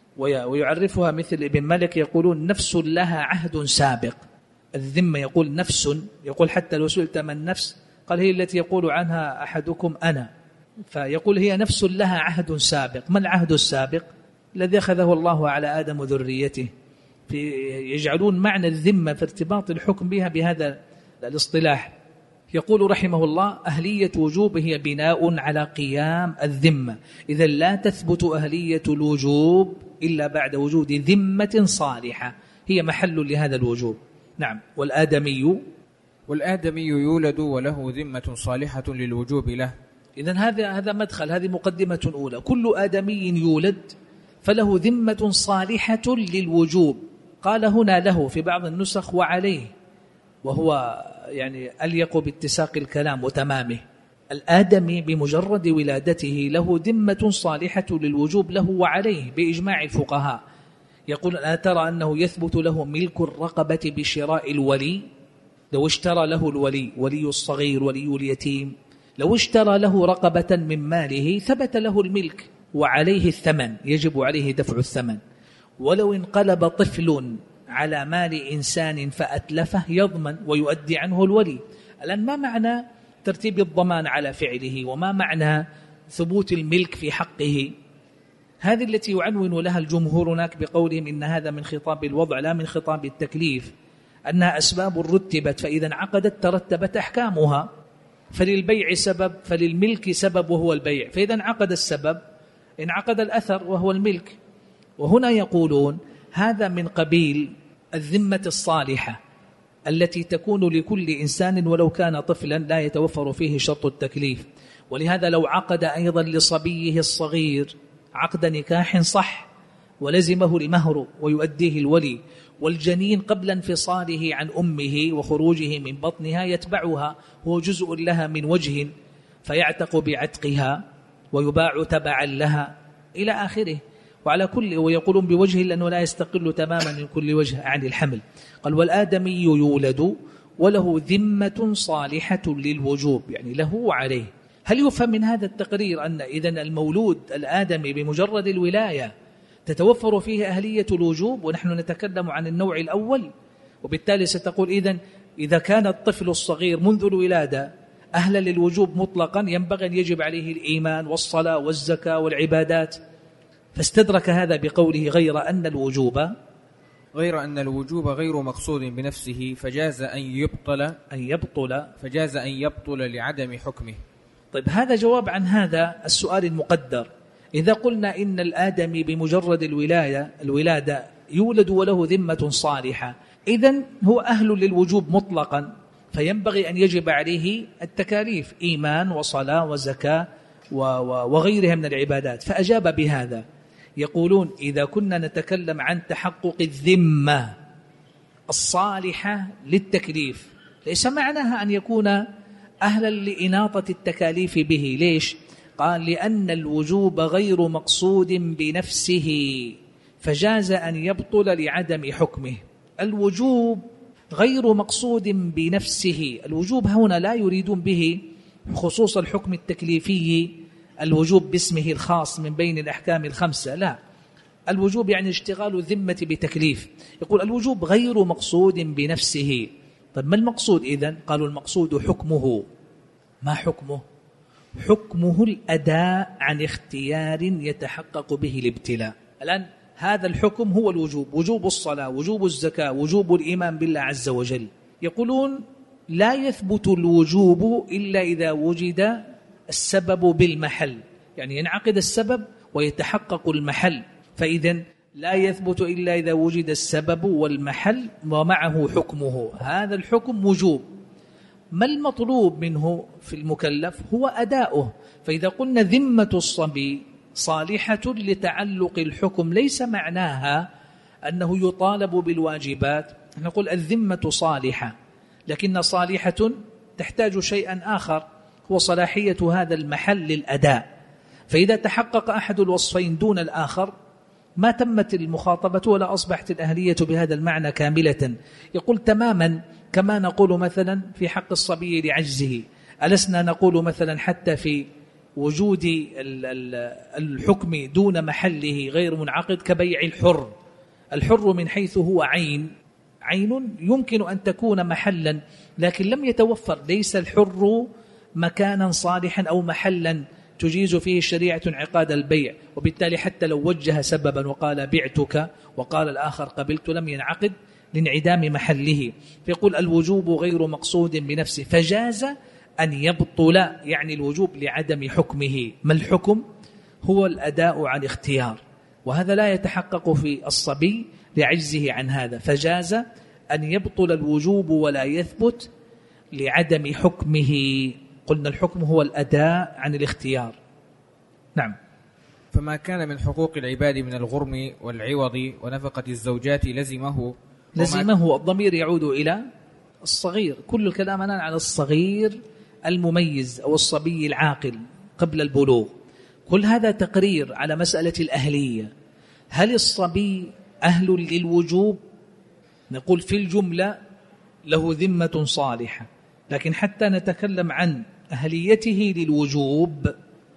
ويعرفها مثل ابن مالك يقولون نفس لها عهد سابق. الذمة يقول نفس، يقول حتى لو سئلت من نفس قال هي التي يقول عنها أحدكم أنا، فيقول هي نفس لها عهد سابق. ما العهد السابق؟ الذي أخذه الله على آدم وذريته. يجعلون معنى الذمة في ارتباط الحكم بها بهذا الاصطلاح. يقول رحمه الله أهلية وجوب هي بناء على قيام الذمة، إذا لا تثبت أهلية الوجوب إلا بعد وجود ذمة صالحة هي محل لهذا الوجوب. نعم. والآدمي والآدمي يولد وله ذمة صالحة للوجوب له. إذن هذا هذا مدخل، هذه مقدمة أولى. كل آدمي يولد فله ذمة صالحة للوجوب. قال هنا له في بعض النسخ وعليه، وهو يعني أليق باتساق الكلام وتمامه. الآدمي بمجرد ولادته له ذمة صالحة للوجوب له وعليه بإجماع الفقهاء. يقول ألا ترى أنه يثبت له ملك الرقبة بشراء الولي؟ لو اشترى له الولي، ولي الصغير ولي اليتيم، لو اشترى له رقبة من ماله ثبت له الملك وعليه الثمن، يجب عليه دفع الثمن. ولو انقلب طفل على مال إنسان فأتلفه يضمن ويؤدي عنه الولي. الآن ما معنى ترتيب الضمان على فعله، وما معنى ثبوت الملك في حقه؟ هذه التي يعنون لها الجمهور هناك بقولهم إن هذا من خطاب الوضع لا من خطاب التكليف، أنها أسباب رتبت فإذا انعقدت ترتبت أحكامها. فللبيع سبب، فللملك سبب وهو البيع، فإذا انعقد السبب انعقد الأثر وهو الملك. وهنا يقولون هذا من قبيل الذمة الصالحة التي تكون لكل إنسان ولو كان طفلا لا يتوفر فيه شرط التكليف. ولهذا لو عقد أيضا لصبيه الصغير عقد نكاح صح ولزمه المهر ويؤديه الولي، والجنين قبل انفصاله عن أمه وخروجه من بطنها يتبعها، هو جزء لها من وجه فيعتق بعتقها ويباع تبعا لها إلى آخره. وعلى كل، ويقولون بوجه لأنه لا يستقل تماما من كل وجه عن الحمل. قال والآدمي يولد وله ذمة صالحة للوجوب، يعني له وعليه. هل يفهم من هذا التقرير أن إذن المولود الآدمي بمجرد الولاية تتوفر فيه أهلية الوجوب، ونحن نتكلم عن النوع الأول؟ وبالتالي ستقول إذن إذا كان الطفل الصغير منذ الولادة أهلا للوجوب مطلقا ينبغي أن يجب عليه الإيمان والصلاة والزكاة والعبادات، فاستدرك هذا بقوله غير أن الوجوب غير أن الوجوب غير مقصود بنفسه فجاز أن يبطل أن يبطل فجاز أن يبطل لعدم حكمه. طيب هذا جواب عن هذا السؤال المقدر. إذا قلنا إن الآدمي بمجرد الولادة الولادة يولد وله ذمة صالحة، إذن هو أهل للوجوب مطلقا، فينبغي أن يجب عليه التكاليف إيمان وصلاة وزكاة وغيرها من العبادات. فأجاب بهذا. يقولون إذا كنا نتكلم عن تحقق الذمة الصالحة للتكليف ليس معناها أن يكون أهلا لإناطة التكاليف به. ليش؟ قال لأن الوجوب غير مقصود بنفسه فجاز أن يبطل لعدم حكمه. الوجوب غير مقصود بنفسه، الوجوب هنا لا يريدون به خصوص الحكم التكليفي الوجوب باسمه الخاص من بين الأحكام الخمسة، لا، الوجوب يعني اشتغال الذمة بتكليف. يقول الوجوب غير مقصود بنفسه. طيب ما المقصود إذن؟ قالوا المقصود حكمه. ما حكمه؟ حكمه الأداء عن اختيار يتحقق به الابتلاء. الآن هذا الحكم هو الوجوب، وجوب الصلاة، وجوب الزكاة، وجوب الإيمان بالله عز وجل. يقولون لا يثبت الوجوب إلا إذا وجد السبب بالمحل، يعني ينعقد السبب ويتحقق المحل، فإذن لا يثبت إلا إذا وجد السبب والمحل ومعه حكمه. هذا الحكم وجوب. ما المطلوب منه في المكلف؟ هو أداؤه. فإذا قلنا ذمة الصبي صالحة لتعلق الحكم ليس معناها أنه يطالب بالواجبات. نقول الذمة صالحة، لكن صالحة تحتاج شيئا آخر هو صلاحية هذا المحل للأداء. فإذا تحقق أحد الوصفين دون الآخر ما تمت المخاطبة ولا أصبحت الأهلية بهذا المعنى كاملة. يقول تماما كما نقول مثلا في حق الصبي لعجزه، ألسنا نقول مثلا حتى في وجود الحكم دون محله غير منعقد كبيع الحر. الحر من حيث هو عين عين يمكن أن تكون محلا، لكن لم يتوفر، ليس الحر مكانا صالحا أو محلا تجيز فيه الشريعة انعقاد البيع، وبالتالي حتى لو وجه سببا وقال بعتك وقال الآخر قبلت لم ينعقد لانعدام محله. فيقول الوجوب غير مقصود بنفسه فجاز أن يبطل، يعني الوجوب لعدم حكمه. ما الحكم؟ هو الأداء عن اختيار، وهذا لا يتحقق في الصبي لعجزه عن هذا، فجاز أن يبطل الوجوب ولا يثبت لعدم حكمه. قلنا الحكم هو الأداء عن الاختيار. نعم. فما كان من حقوق العباد من الغرم والعوض ونفقة الزوجات لزمه لزمه الضمير يعود إلى الصغير. كل الكلام الآن على الصغير المميز أو الصبي العاقل قبل البلوغ. كل هذا تقرير على مسألة الأهلية. هل الصبي أهل للوجوب؟ نقول في الجملة له ذمة صالحة، لكن حتى نتكلم عن أهليته للوجوب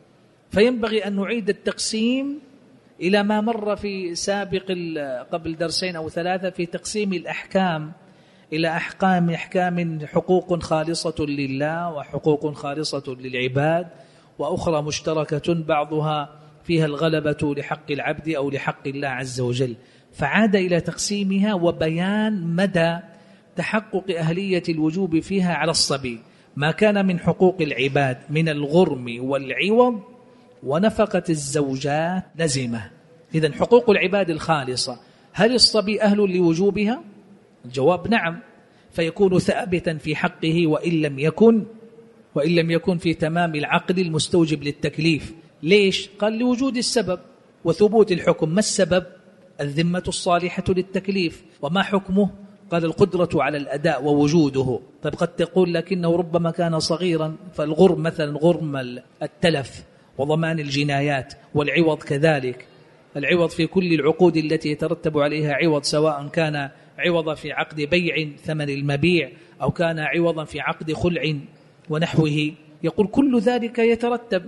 فينبغي أن نعيد التقسيم إلى ما مر في سابق قبل درسين أو ثلاثة في تقسيم الأحكام إلى أحكام أحكام حقوق خالصة لله وحقوق خالصة للعباد وأخرى مشتركة بعضها فيها الغلبة لحق العبد أو لحق الله عز وجل. فعاد إلى تقسيمها وبيان مدى تحقق أهلية الوجوب فيها على الصبي. ما كان من حقوق العباد من الغرم والعوض ونفقة الزوجات لزمه. إذن حقوق العباد الخالصة هل الصبي أهل لوجوبها؟ الجواب نعم، فيكون ثابتا في حقه وإن لم يكن وإن لم يكن في تمام العقل المستوجب للتكليف. ليش؟ قال لوجود السبب وثبوت الحكم. ما السبب؟ الذمة الصالحة للتكليف. وما حكمه؟ قال القدرة على الأداء ووجوده. طيب قد تقول لكنه ربما كان صغيرا، فالغرم مثلا غرم التلف وضمان الجنايات، والعوض كذلك. العوض في كل العقود التي يترتب عليها عوض، سواء كان عوضا في عقد بيع ثمن المبيع أو كان عوضا في عقد خلع ونحوه. يقول كل ذلك يترتب.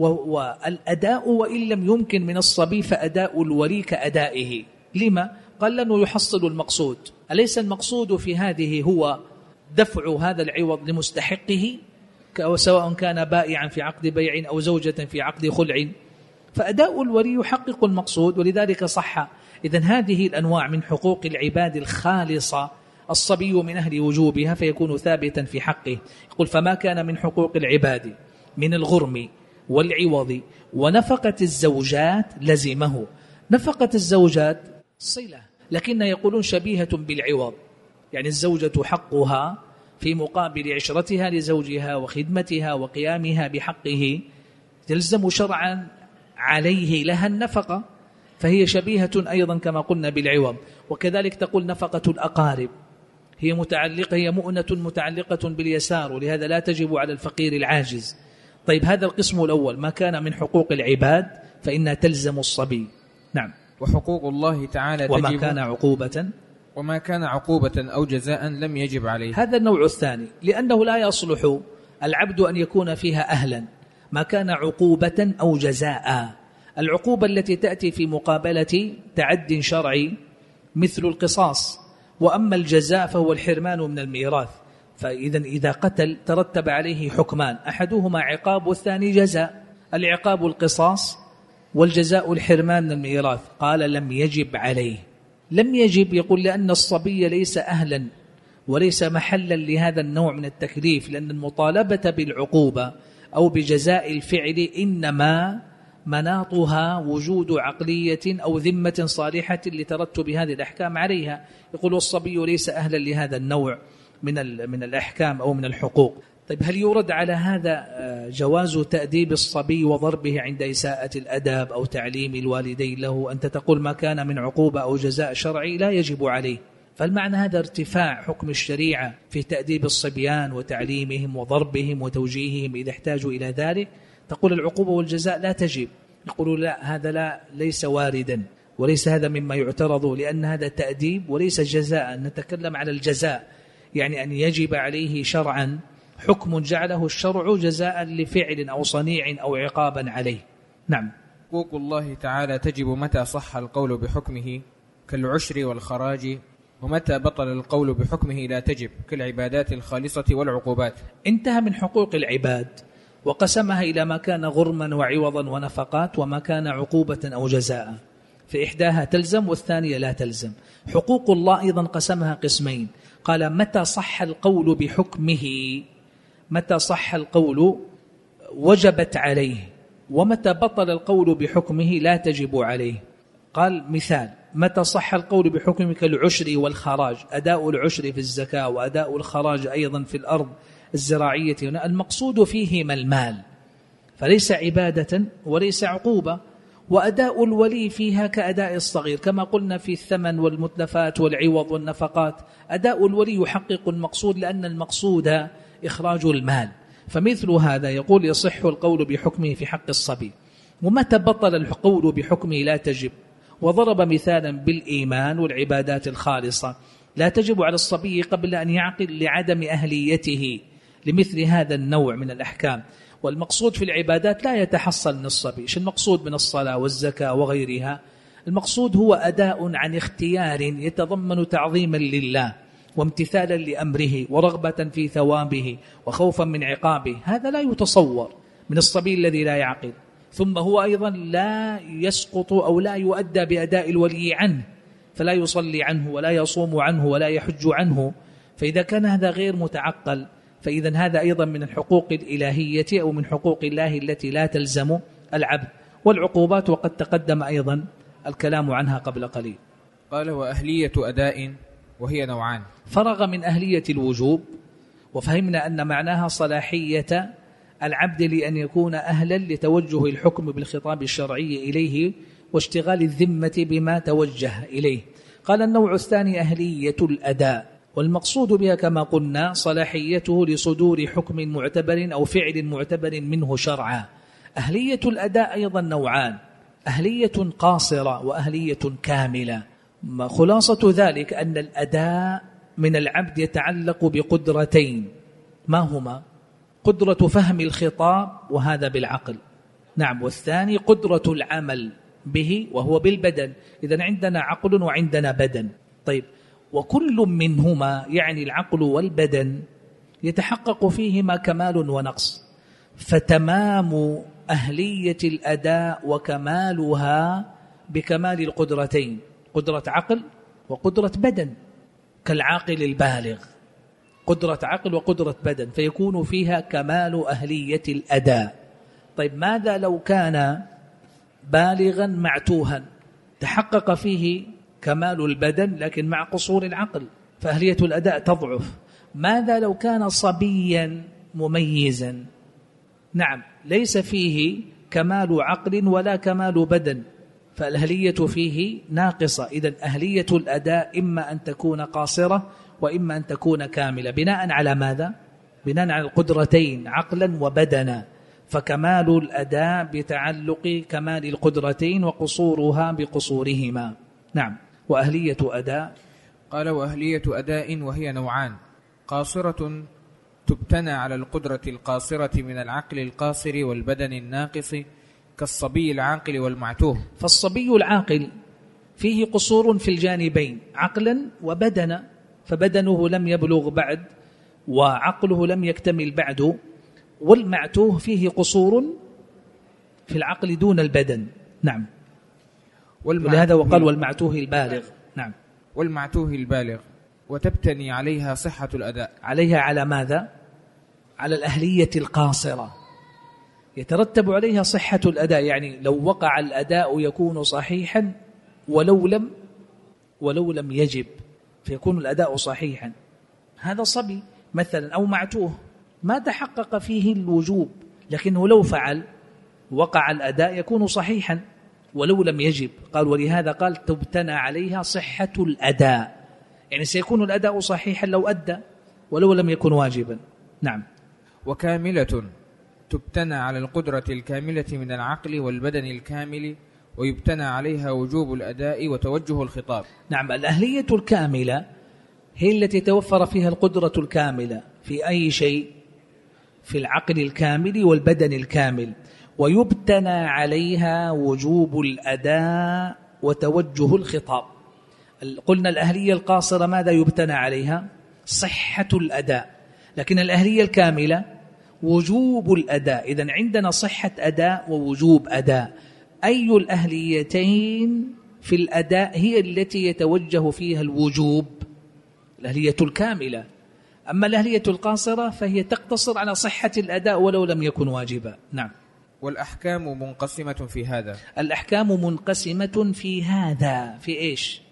والأداء وإن لم يمكن من الصبي فأداء الولي كأدائه. لما؟ قال لأنه يحصل المقصود. أليس المقصود في هذه هو دفع هذا العوض لمستحقه سواء كان بائعا في عقد بيع أو زوجة في عقد خلع، فأداء الولي يحقق المقصود، ولذلك صح. إذن هذه الأنواع من حقوق العباد الخالصة الصبي من أهل وجوبها فيكون ثابتا في حقه. يقول فما كان من حقوق العباد من الغرم والعوض ونفقة الزوجات لزمه. نفقة الزوجات صلة، لكن يقولون شبيهة بالعوض، يعني الزوجة حقها في مقابل عشرتها لزوجها وخدمتها وقيامها بحقه تلزم شرعا عليه لها النفقة، فهي شبيهة أيضا كما قلنا بالعوض. وكذلك تقول نفقة الأقارب هي متعلقة، هي مؤنة متعلقة باليسار، ولهذا لا تجب على الفقير العاجز. طيب هذا القسم الأول ما كان من حقوق العباد فإنها تلزم الصبي. نعم. وحقوق الله تعالى تجب وما كان عقوبة وما كان عقوبة أو جزاء لم يجب عليه. هذا النوع الثاني، لأنه لا يصلح العبد أن يكون فيها أهلا. ما كان عقوبة أو جزاء، العقوبة التي تأتي في مقابلة تعد شرعي مثل القصاص، وأما الجزاء فهو الحرمان من الميراث. فإذا إذا قتل ترتب عليه حكمان، أحدهما عقاب والثاني جزاء. العقاب القصاص والجزاء الحرمان من الميراث. قال لم يجب عليه. لم يجب يقول لأن الصبي ليس أهلا وليس محلا لهذا النوع من التكليف، لأن المطالبة بالعقوبة أو بجزاء الفعل إنما مناطها وجود عقلية أو ذمة صالحة لترتب هذه الأحكام عليها. يقول الصبي ليس أهلا لهذا النوع من من الأحكام أو من الحقوق. طيب هل يورد على هذا جواز تأديب الصبي وضربه عند إساءة الأدب أو تعليم الوالدين له؟ أنت تقول ما كان من عقوبة أو جزاء شرعي لا يجب عليه، فالمعنى هذا ارتفاع حكم الشريعة في تأديب الصبيان وتعليمهم وضربهم وتوجيههم إذا احتاجوا إلى ذلك. تقول العقوبة والجزاء لا تجب. يقولون لا، هذا لا ليس واردا وليس هذا مما يعترض، لأن هذا تأديب وليس جزاء. نتكلم على الجزاء، يعني أن يجب عليه شرعا حكم جعله الشرع جزاء لفعل أو صنيع أو عقابا عليه. نعم. حقوق الله تعالى تجب متى صح القول بحكمه كالعشر والخراج، ومتى بطل القول بحكمه لا تجب كالعبادات الخالصة والعقوبات. انتهى من حقوق العباد وقسمها إلى ما كان غرما وعوضا ونفقات، وما كان عقوبة أو جزاء، في إحداها تلزم والثانية لا تلزم. حقوق الله أيضا قسمها قسمين، قال متى صح القول بحكمه، متى صح القول وجبت عليه، ومتى بطل القول بحكمه لا تجب عليه. قال مثال متى صح القول بحكمه كالعشر والخراج، أداء العشر في الزكاة وأداء الخراج أيضا في الأرض الزراعية، المقصود فيهما المال فليس عبادة وليس عقوبة. وأداء الولي فيها كأداء الصغير، كما قلنا في الثمن والمتلفات والعوض والنفقات، أداء الولي يحقق المقصود لأن المقصود إخراج المال. فمثل هذا يقول يصح القول بحكمه في حق الصبي، ومتى بطل القول بحكمه لا تجب. وضرب مثالا بالإيمان والعبادات الخالصة، لا تجب على الصبي قبل أن يعقل لعدم أهليته لمثل هذا النوع من الأحكام. والمقصود في العبادات لا يتحصل من الصبي. إيش المقصود من الصلاة والزكاة وغيرها؟ المقصود هو أداء عن اختيار يتضمن تعظيما لله وامتثالا لأمره ورغبة في ثوابه وخوفا من عقابه. هذا لا يتصور من الصبي الذي لا يعقل. ثم هو أيضا لا يسقط أو لا يؤدى بأداء الولي عنه، فلا يصلي عنه ولا يصوم عنه ولا يحج عنه. فإذا كان هذا غير متعقل فإذا هذا أيضا من الحقوق الإلهية أو من حقوق الله التي لا تلزم العبد. والعقوبات وقد تقدم أيضا الكلام عنها قبل قليل. قال وأهلية أداء وهي نوعان. فرغ من أهلية الوجوب، وفهمنا أن معناها صلاحية العبد لأن يكون أهلا لتوجه الحكم بالخطاب الشرعي إليه واشتغال الذمة بما توجه إليه. قال النوع الثاني أهلية الأداء، والمقصود بها كما قلنا صلاحيته لصدور حكم معتبر أو فعل معتبر منه شرعا. أهلية الأداء أيضا نوعان، أهلية قاصرة وأهلية كاملة. خلاصة ذلك أن الأداء من العبد يتعلق بقدرتين، ما هما؟ قدرة فهم الخطاب وهذا بالعقل، نعم، والثاني قدرة العمل به وهو بالبدن. إذن عندنا عقل وعندنا بدن. طيب، وكل منهما يعني العقل والبدن يتحقق فيهما كمال ونقص، فتمام أهلية الأداء وكمالها بكمال القدرتين، قدرة عقل وقدرة بدن، كالعاقل البالغ، قدرة عقل وقدرة بدن، فيكون فيها كمال أهلية الأداء. طيب ماذا لو كان بالغا معتوها تحقق فيه كمال البدن لكن مع قصور العقل، فأهلية الأداء تضعف؟ ماذا لو كان صبيا مميزا، نعم ليس فيه كمال عقل ولا كمال بدن، فالأهلية فيه ناقصة. إذن أهلية الأداء إما أن تكون قاصرة وإما أن تكون كاملة، بناء على ماذا؟ بناء على القدرتين عقلا وبدنا، فكمال الأداء بتعلق كمال القدرتين وقصورها بقصورهما. نعم. وأهلية أداء، قال وأهلية أداء وهي نوعان: قاصرة تبتنى على القدرة القاصرة من العقل القاصر والبدن الناقص، كالصبي العاقل والمعتوه. فالصبي العاقل فيه قصور في الجانبين عقلا وبدنا، فبدنه لم يبلغ بعد وعقله لم يكتمل بعد، والمعتوه فيه قصور في العقل دون البدن. نعم. ولهذا وقال والمعتوه البالغ. نعم. والمعتوه البالغ، وتبتني عليها صحة الأداء. عليها على ماذا؟ على الأهلية القاصرة، يترتب عليها صحة الأداء، يعني لو وقع الأداء يكون صحيحا ولو لم ولو لم يجب، فيكون الأداء صحيحا. هذا صبي مثلا أو معتوه ما تحقق فيه الوجوب، لكنه لو فعل وقع الأداء يكون صحيحا ولو لم يجب. قال ولهذا قال تبتنى عليها صحة الأداء، يعني سيكون الأداء صحيحا لو أدى ولو لم يكن واجبا. نعم. وكاملة تبتنى على القدرة الكاملة من العقل والبدن الكامل، ويبتنى عليها وجوب الأداء وتوجه الخطاب. نعم. الأهلية الكاملة هي التي توفر فيها القدرة الكاملة في أي شيء، في العقل الكامل والبدن الكامل، ويبتنى عليها وجوب الأداء وتوجه الخطاب. قلنا الأهلية القاصرة ماذا يبتنى عليها؟ صحة الأداء، لكن الأهلية الكاملة وجوب الأداء. إذن عندنا صحة أداء ووجوب أداء، أي الأهليتين في الأداء هي التي يتوجه فيها الوجوب؟ الأهلية الكاملة. أما الأهلية القاصرة فهي تقتصر على صحة الأداء ولو لم يكن واجبا. نعم. والأحكام منقسمة في هذا. الأحكام منقسمة في هذا، في إيش؟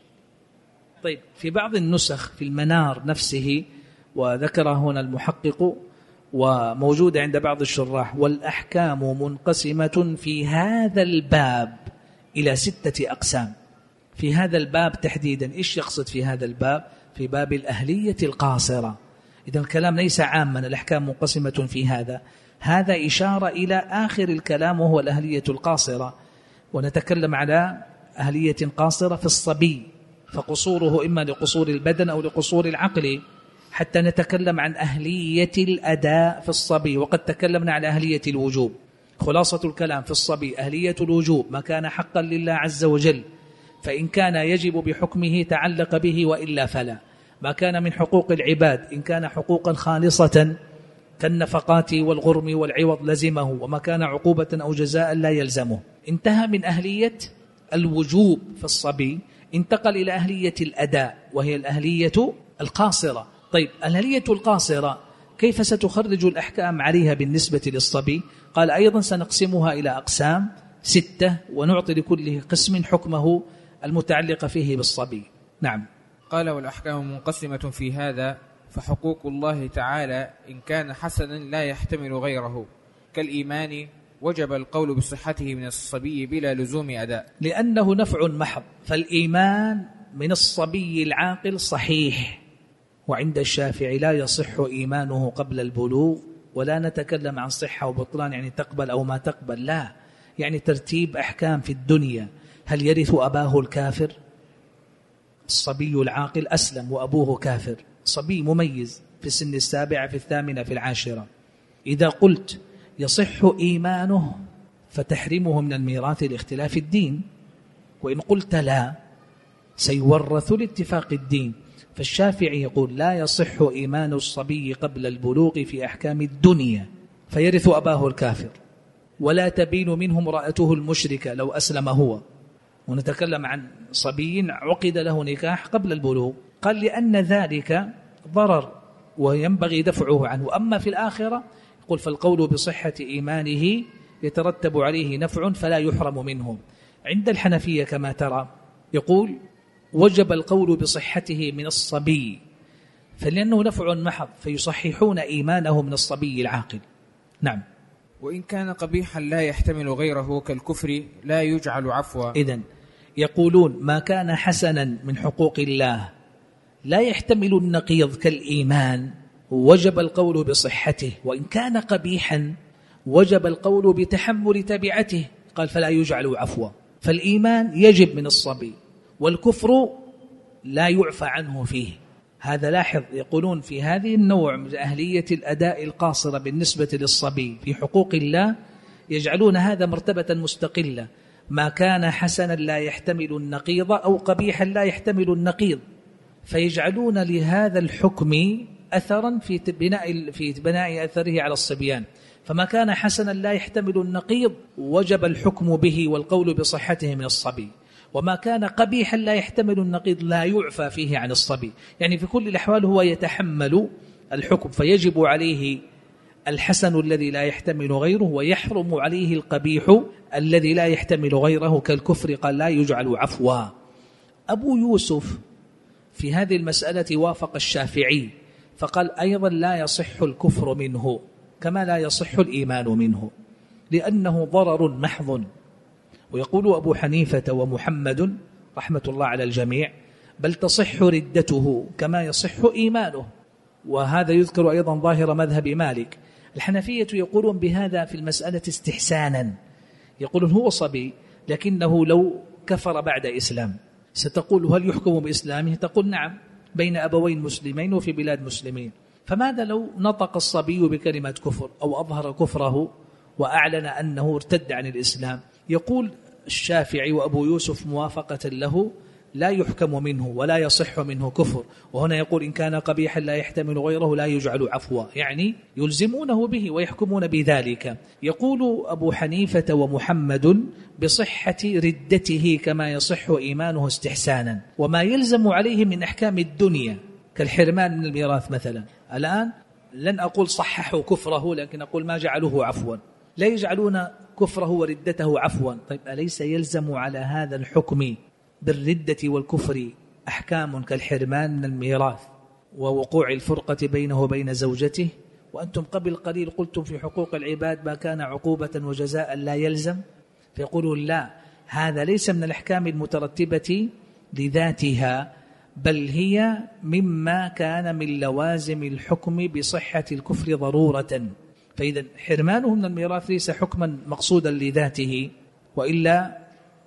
طيب في بعض النسخ في المنار نفسه، وذكر هنا المحقق وموجودة عند بعض الشراح: والأحكام منقسمة في هذا الباب إلى ستة أقسام. في هذا الباب تحديدا إيش يقصد في هذا الباب؟ في باب الأهلية القاصرة. إذن الكلام ليس عاما الأحكام منقسمة في هذا، هذا إشارة إلى آخر الكلام وهو الأهلية القاصرة. ونتكلم على أهلية قاصرة في الصبي، فقصوره إما لقصور البدن أو لقصور العقل، حتى نتكلم عن أهلية الأداء في الصبي. وقد تكلمنا عن أهلية الوجوب. خلاصة الكلام في الصبي أهلية الوجوب ما كان حقا لله عز وجل، فإن كان يجب بحكمه تعلق به وإلا فلا. ما كان من حقوق العباد إن كان حقوقا خالصة كالنفقات والغرم والعوض لزمه، وما كان عقوبة أو جزاء لا يلزمه. انتهى من أهلية الوجوب في الصبي، انتقل إلى أهلية الأداء وهي الأهلية القاصرة. طيب الأهلية القاصرة كيف ستخرج الأحكام عليها بالنسبة للصبي؟ قال أيضا سنقسمها إلى أقسام ستة، ونعطي لكل قسم حكمه المتعلق فيه بالصبي. نعم. قال والأحكام منقسمة في هذا، فحقوق الله تعالى إن كان حسنا لا يحتمل غيره، كالإيمان وجب القول بصحته من الصبي بلا لزوم أداء، لأنه نفع محض. فالإيمان من الصبي العاقل صحيح، وعند الشافعي لا يصح إيمانه قبل البلوغ. ولا نتكلم عن صحة وبطلان يعني تقبل أو ما تقبل، لا، يعني ترتيب أحكام في الدنيا. هل يرث أباه الكافر؟ الصبي العاقل أسلم وأبوه كافر، صبي مميز في السن السابعة في الثامنة في العاشرة. إذا قلت يصح إيمانه فتحرمه من الميراث لاختلاف الدين، وإن قلت لا سيورث لاتفاق الدين. فالشافعي يقول لا يصح إيمان الصبي قبل البلوغ في أحكام الدنيا فيرث أباه الكافر، ولا تبين منه امرأته المشركة لو أسلم هو. ونتكلم عن صبي عقد له نكاح قبل البلوغ، قال لأن ذلك ضرر وينبغي دفعه عنه. أما في الآخرة يقول فالقول بصحة إيمانه يترتب عليه نفع فلا يحرم منه. عند الحنفية كما ترى يقول وجب القول بصحته من الصبي فلأنه نفع محض، فيصححون إيمانه من الصبي العاقل. نعم. وإن كان قبيحا لا يحتمل غيره كالكفر لا يجعل عفوا. إذن يقولون ما كان حسنا من حقوق الله لا يحتمل النقيض كالإيمان وجب القول بصحته، وإن كان قبيحا وجب القول بتحمل تبعته، قال فلا يجعل عفوا. فالإيمان يجب من الصبي والكفر لا يعفى عنه فيه. هذا لاحظ، يقولون في هذه النوع من أهلية الأداء القاصرة بالنسبة للصبي في حقوق الله يجعلون هذا مرتبة مستقلة، ما كان حسنا لا يحتمل النقيض أو قبيحا لا يحتمل النقيض، فيجعلون لهذا الحكم أثرا في بناء في بناء أثره على الصبيان. فما كان حسنا لا يحتمل النقيض وجب الحكم به والقول بصحته من الصبي، وما كان قبيحا لا يحتمل النقيض لا يعفى فيه عن الصبي. يعني في كل الأحوال هو يتحمل الحكم، فيجب عليه الحسن الذي لا يحتمل غيره ويحرم عليه القبيح الذي لا يحتمل غيره كالكفر، قال لا يجعل عفوا. أبو يوسف في هذه المسألة وافق الشافعي فقال أيضا لا يصح الكفر منه كما لا يصح الإيمان منه لأنه ضرر محض. ويقول أبو حنيفة ومحمد رحمة الله على الجميع بل تصح ردته كما يصح إيمانه، وهذا يذكر أيضا ظاهر مذهب مالك. الحنفية يقولون بهذا في المسألة استحسانا، يقولون هو صبي لكنه لو كفر بعد إسلام ستقول هل يحكم بإسلامه؟ تقول نعم بين أبوين مسلمين وفي بلاد مسلمين. فماذا لو نطق الصبي بكلمة كفر أو أظهر كفره وأعلن أنه ارتد عن الإسلام؟ يقول الشافعي وأبو يوسف موافقة له لا يحكم منه ولا يصح منه كفر. وهنا يقول إن كان قبيحا لا يحتمل غيره لا يجعل عفوا، يعني يلزمونه به ويحكمون بذلك. يقول أبو حنيفة ومحمد بصحة ردته كما يصح إيمانه استحسانا، وما يلزم عليه من أحكام الدنيا كالحرمان من الميراث مثلا. الآن لن أقول صححوا كفره لكن أقول ما جعلوه عفوا، لا يجعلون كفره وردته عفوا. طيب أليس يلزم على هذا الحكم بالردة والكفر أحكام كالحرمان من الميراث ووقوع الفرقة بينه وبين زوجته؟ وأنتم قبل قليل قلتم في حقوق العباد ما كان عقوبة وجزاء لا يلزم. فيقولون لا، هذا ليس من الأحكام المترتبة لذاتها بل هي مما كان من لوازم الحكم بصحة الكفر ضرورة. فإذا حرمانه من الميراث ليس حكما مقصودا لذاته، وإلا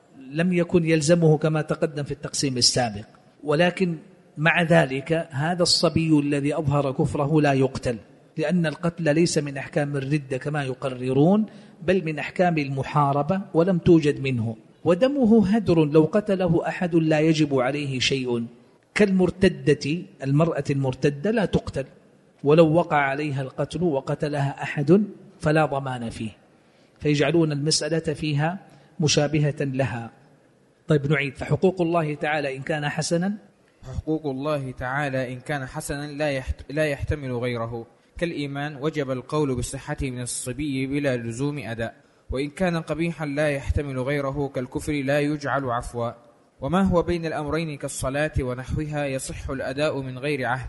لم يكن يلزمه كما تقدم في التقسيم السابق. ولكن مع ذلك هذا الصبي الذي أظهر كفره لا يقتل، لأن القتل ليس من أحكام الردة كما يقررون بل من أحكام المحاربة ولم توجد منه. ودمه هدر، لو قتله أحد لا يجب عليه شيء، كالمرتدة المرأة المرتدة لا تقتل، ولو وقع عليها القتل وقتلها أحد فلا ضمان فيه. فيجعلون المسألة فيها مشابهة لها. طيب نعيد. فحقوق الله تعالى إن كان حسنا حقوق الله تعالى إن كان حسنا لا يحت... لا يحتمل غيره كالإيمان وجب القول بصحته من الصبي بلا لزوم أداء، وإن كان قبيحا لا يحتمل غيره كالكفر لا يجعل عفوا. وما هو بين الأمرين كالصلاة ونحوها يصح الأداء من غير عهد.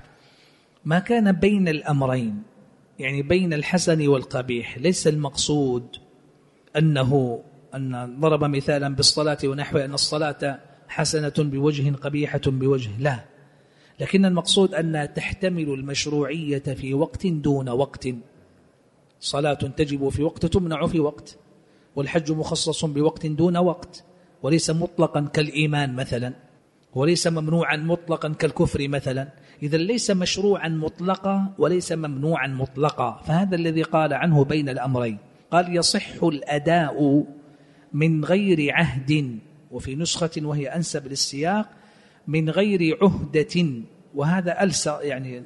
ما كان بين الأمرين يعني بين الحسن والقبيح، ليس المقصود أنه أن ضرب مثالا بالصلاة ونحوها أن الصلاة حسنة بوجه قبيحة بوجه، لا، لكن المقصود أنها تحتمل المشروعية في وقت دون وقت. صلاة تجب في وقت تمنع في وقت، والحج مخصص بوقت دون وقت، وليس مطلقا كالإيمان مثلا، وليس ممنوعا مطلقا كالكفر مثلا. إذا ليس مشروعا مطلقا وليس ممنوعا مطلقا، فهذا الذي قال عنه بين الأمرين. قال يصح الأداء من غير عهد، وفي نسخة وهي أنسب للسياق من غير عهدة وهذا ألس يعني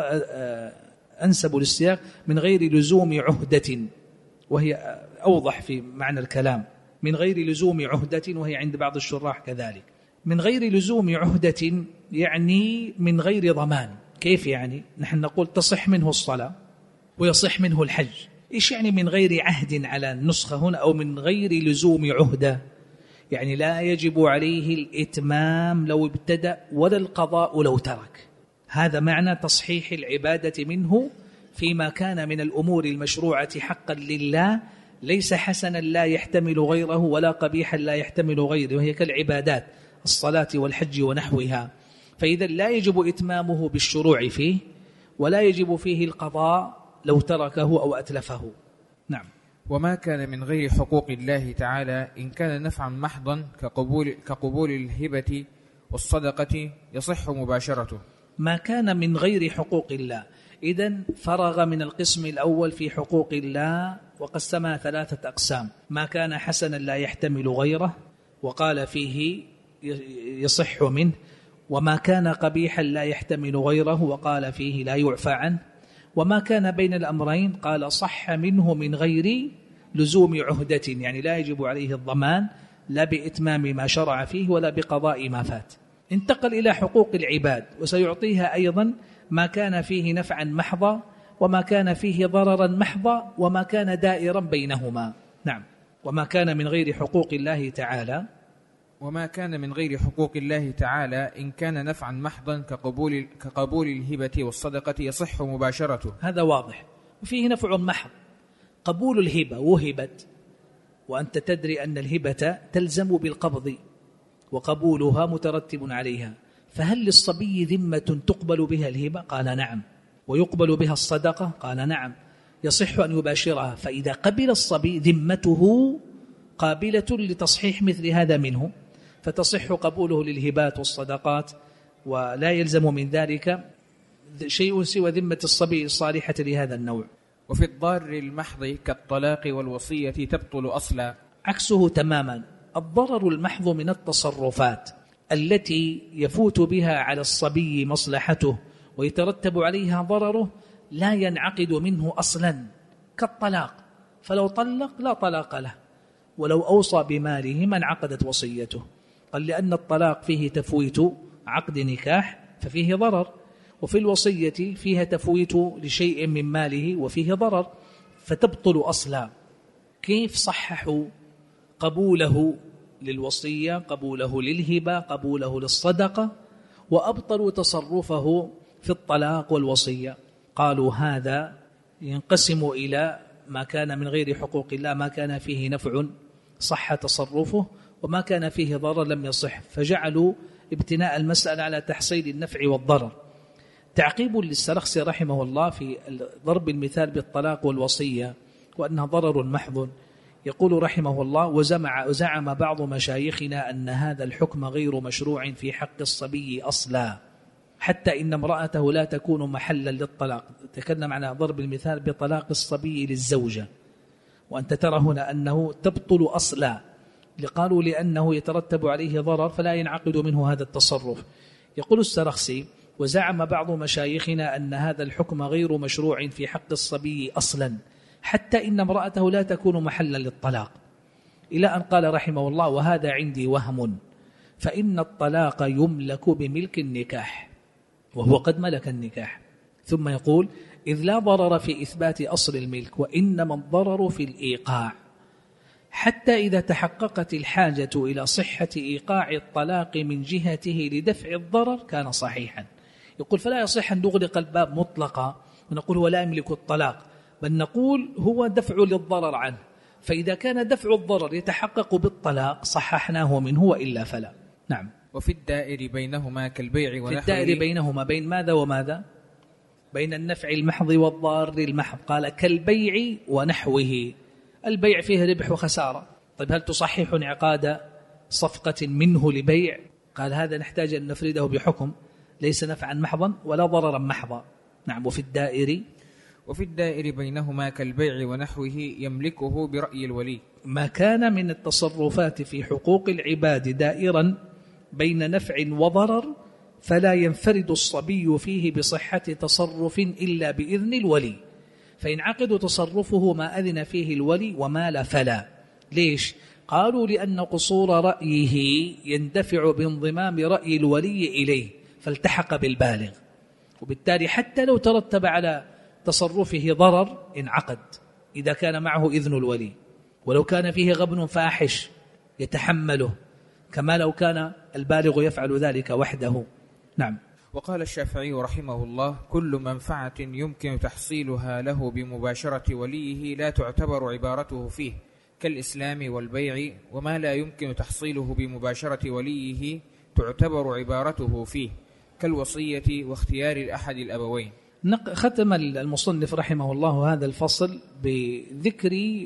أنسب للسياق من غير لزوم عهدة، وهي أوضح في معنى الكلام، من غير لزوم عهدة، وهي عند بعض الشراح كذلك. من غير لزوم عهدة يعني من غير ضمان. كيف يعني؟ نحن نقول تصح منه الصلاة ويصح منه الحج. إيش يعني من غير عهد على النسخة هنا، أو من غير لزوم عهدة؟ يعني لا يجب عليه الإتمام لو ابتدأ ولا القضاء لو ترك. هذا معنى تصحيح العبادة منه فيما كان من الأمور المشروعة حقا لله، ليس حسنا لا يحتمل غيره ولا قبيحا لا يحتمل غيره، وهي كالعبادات الصلاة والحج ونحوها. فإذا لا يجب إتمامه بالشروع فيه، ولا يجب فيه القضاء لو تركه أو أتلفه. نعم. وما كان من غير حقوق الله تعالى إن كان نفعا محضا كقبول, كقبول الهبة والصدقة يصح مباشرته. ما كان من غير حقوق الله، إذن فرغ من القسم الأول في حقوق الله وقسمها ثلاثة أقسام. ما كان حسنا لا يحتمل غيره وقال فيه يصح منه، وما كان قبيحا لا يحتمل غيره وقال فيه لا يعفى عنه، وما كان بين الأمرين قال صح منه من غير لزوم عهدة، يعني لا يجب عليه الضمان لا بإتمام ما شرع فيه ولا بقضاء ما فات. انتقل إلى حقوق العباد، وسيعطيها أيضا ما كان فيه نفعا محضا وما كان فيه ضررا محضا وما كان دائرا بينهما. نعم. وما كان من غير حقوق الله تعالى وما كان من غير حقوق الله تعالى إن كان نفعا محضا كقبول, كقبول الهبة والصدقة يصح مباشرته. هذا واضح. وفيه نفع محض، قبول الهبة وهبت، وأنت تدري أن الهبة تلزم بالقبض وقبولها مترتب عليها، فهل للصبي ذمة تقبل بها الهبة؟ قال نعم. ويقبل بها الصدقة؟ قال نعم. يصح أن يباشرها، فإذا قبل الصبي ذمته قابلة لتصحيح مثل هذا منه، فتصح قبوله للهبات والصدقات، ولا يلزم من ذلك شيء سوى ذمة الصبي الصالحة لهذا النوع. وفي الضار المحض كالطلاق والوصية تبطل أصلا. عكسه تماما. الضرر المحض من التصرفات التي يفوت بها على الصبي مصلحته ويترتب عليها ضرره لا ينعقد منه أصلا، كالطلاق، فلو طلق لا طلاق له، ولو أوصى بماله ما انعقدت وصيته. قال لأن الطلاق فيه تفويت عقد نكاح ففيه ضرر، وفي الوصية فيها تفويت لشيء من ماله وفيه ضرر، فتبطل أصلا. كيف صححوا قبوله للوصية، قبوله للهبة، قبوله للصدقة، وأبطلوا تصرفه في الطلاق والوصية؟ قالوا هذا ينقسم إلى ما كان من غير حقوق الله، ما كان فيه نفع صح تصرفه، وما كان فيه ضرر لم يصح، فجعلوا ابتناء المسألة على تحصيل النفع والضرر. تعقيب للسرخسي رحمه الله في ضرب المثال بالطلاق والوصية وأنها ضرر محض، يقول رحمه الله: وزمع وزعم بعض مشايخنا أن هذا الحكم غير مشروع في حق الصبي أصلا، حتى إن امرأته لا تكون محلا للطلاق. تكلم عن ضرب المثال بطلاق الصبي للزوجة، وأنت ترى هنا أنه تبطل أصلا، لقالوا لأنه يترتب عليه ضرر فلا ينعقد منه هذا التصرف. يقول السرخسي: وزعم بعض مشايخنا أن هذا الحكم غير مشروع في حق الصبي أصلا، حتى إن امرأته لا تكون محلا للطلاق، إلى أن قال رحمه الله: وهذا عندي وهم، فإن الطلاق يملك بملك النكاح وهو قد ملك النكاح. ثم يقول: إذ لا ضرر في إثبات أصل الملك، وإنما الضرر في الإيقاع، حتى إذا تحققت الحاجة إلى صحة إيقاع الطلاق من جهته لدفع الضرر كان صحيحا. يقول: فلا يصح أن نغلق الباب مطلقا ونقول هو لا يملك الطلاق، بل نقول هو دفع للضرر عنه، فإذا كان دفع الضرر يتحقق بالطلاق صححناه منه، وإلا فلا. نعم. وفي الدائر بينهما كالبيع ونحوه. في الدائر بينهما بين ماذا وماذا؟ بين النفع المحض والضار المحض. قال كالبيع ونحوه. البيع فيه ربح وخسارة، طيب هل تصحح انعقاد صفقة منه لبيع؟ قال هذا نحتاج أن نفرده بحكم ليس نفعا محضا ولا ضررا محضا. نعم. وفي الدائر وفي الدائر بينهما كالبيع ونحوه يملكه برأي الولي. ما كان من التصرفات في حقوق العباد دائرا بين نفع وضرر فلا ينفرد الصبي فيه بصحة تصرف إلا بإذن الولي، فينعقد تصرفه ما أذن فيه الولي وما لا فلا. ليش؟ قالوا لأن قصور رأيه يندفع بانضمام رأي الولي إليه فالتحق بالبالغ، وبالتالي حتى لو ترتب على تصرفه ضرر انعقد إذا كان معه إذن الولي، ولو كان فيه غبن فاحش يتحمله كما لو كان البالغ يفعل ذلك وحده. نعم. وقال الشافعي رحمه الله: كل منفعة يمكن تحصيلها له بمباشرة وليه لا تعتبر عبارته فيه، كالإسلام والبيع، وما لا يمكن تحصيله بمباشرة وليه تعتبر عبارته فيه، كالوصية واختيار أحد الأبوين. ختم المصنف رحمه الله هذا الفصل بذكر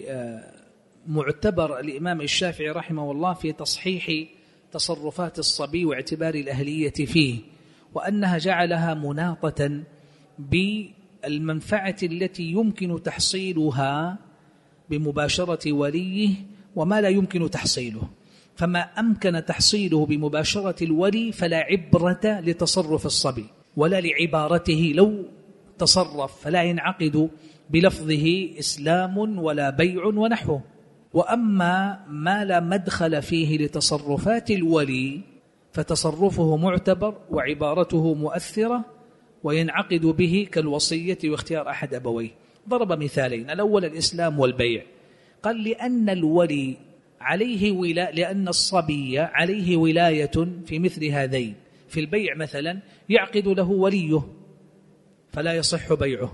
معتبر الإمام الشافعي رحمه الله في تصحيح تصرفات الصبي واعتبار الأهلية فيه، وأنها جعلها مناطة بالمنفعة التي يمكن تحصيلها بمباشرة وليه وما لا يمكن تحصيله. فما أمكن تحصيله بمباشرة الولي فلا عبرة لتصرف الصبي ولا لعبارته لو تصرف، فلا ينعقد بلفظه إسلام ولا بيع ونحوه. وأما ما لا مدخل فيه لتصرفات الولي فتصرفه معتبر وعبارته مؤثرة وينعقد به كالوصية واختيار أحد أبويه. ضرب مثالين: الأول الإسلام والبيع. قال لأن الولي عليه ولا لأن الصبي عليه ولاية في مثل هذين. في البيع مثلا يعقد له وليه فلا يصح بيعه،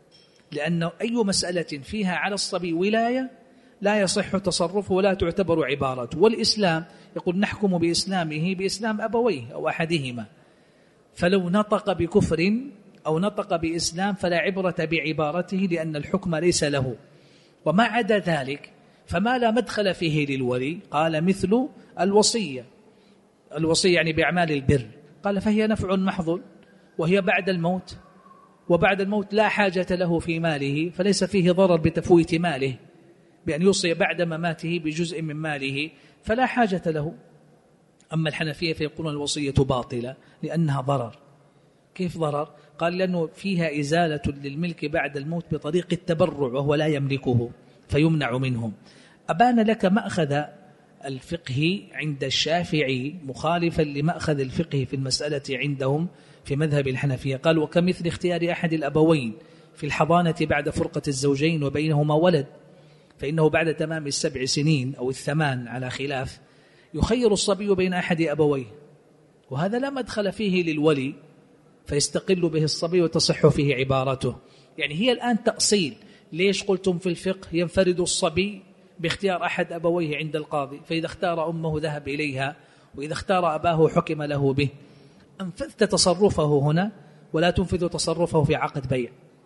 لأن أي مسألة فيها على الصبي ولاية لا يصح تصرفه ولا تعتبر عبارته. والإسلام يقول نحكم بإسلامه بإسلام أبويه أو أحدهما، فلو نطق بكفر أو نطق بإسلام فلا عبرة بعبارته لأن الحكم ليس له. وما عدا ذلك فما لا مدخل فيه للولي، قال مثل الوصية. الوصية يعني بأعمال البر، قال فهي نفع محض وهي بعد الموت، وبعد الموت لا حاجة له في ماله فليس فيه ضرر بتفويت ماله بأن يوصي بعد مماته بجزء من ماله فلا حاجة له. أما الحنفية فيقولون الوصية باطلة لأنها ضرر. كيف ضرر؟ قال لأنه فيها إزالة للملك بعد الموت بطريق التبرع وهو لا يملكه فيمنع منهم. أبان لك مأخذ الفقه عند الشافعي مخالفا لمأخذ الفقه في المسألة عندهم في مذهب الحنفية. قال وكمثل اختيار أحد الأبوين في الحضانة بعد فرقة الزوجين وبينهما ولد، فإنه بعد تمام السبع سنين أو الثمان على خلاف يخير الصبي بين أحد أبويه، وهذا لا مدخل فيه للولي فيستقل به الصبي وتصح فيه عبارته. يعني هي الآن تأصيل. ليش قلتم في الفقه ينفرد الصبي باختيار أحد أبويه عند القاضي، فإذا اختار أمه ذهب إليها وإذا اختار أباه حكم له به. أنفذت تصرفه هنا ولا تنفذ تصرفه في عقد بيع،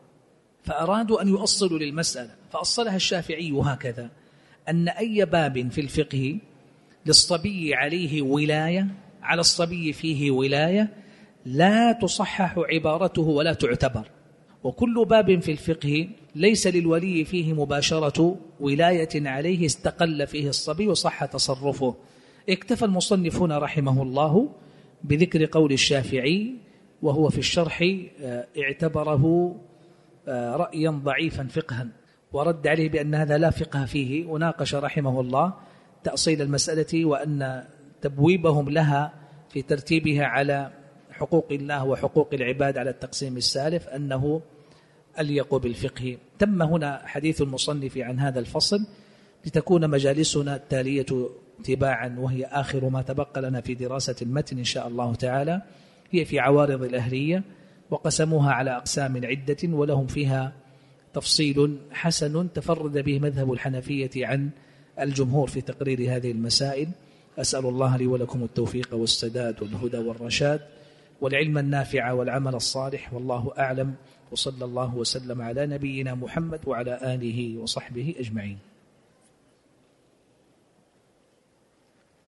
فأرادوا أن يؤصلوا للمسألة فأصلها الشافعي هكذا: أن أي باب في الفقه للصبي عليه ولاية على الصبي فيه ولاية لا تصحح عبارته ولا تعتبر، وكل باب في الفقه ليس للولي فيه مباشرة ولاية عليه استقل فيه الصبي وصح تصرفه. اكتفى المصنف هنا رحمه الله بذكر قول الشافعي، وهو في الشرح اعتبره رأيا ضعيفا فقها ورد عليه بأن هذا لا فقه فيه، وناقش رحمه الله تأصيل المسألة وأن تبويبهم لها في ترتيبها على حقوق الله وحقوق العباد على التقسيم السالف أنه أليق بالفقه. تم هنا حديث المصنف عن هذا الفصل لتكون مجالسنا التالية تباعا، وهي آخر ما تبقى لنا في دراسة المتن إن شاء الله تعالى، هي في عوارض الأهلية، وقسموها على أقسام عدة ولهم فيها تفصيل حسن تفرد به مذهب الحنفية عن الجمهور في تقرير هذه المسائل. أسأل الله لي ولكم التوفيق والسداد والهدى والرشاد والعلم النافع والعمل الصالح، والله أعلم، وصلى الله وسلم على نبينا محمد وعلى آله وصحبه أجمعين.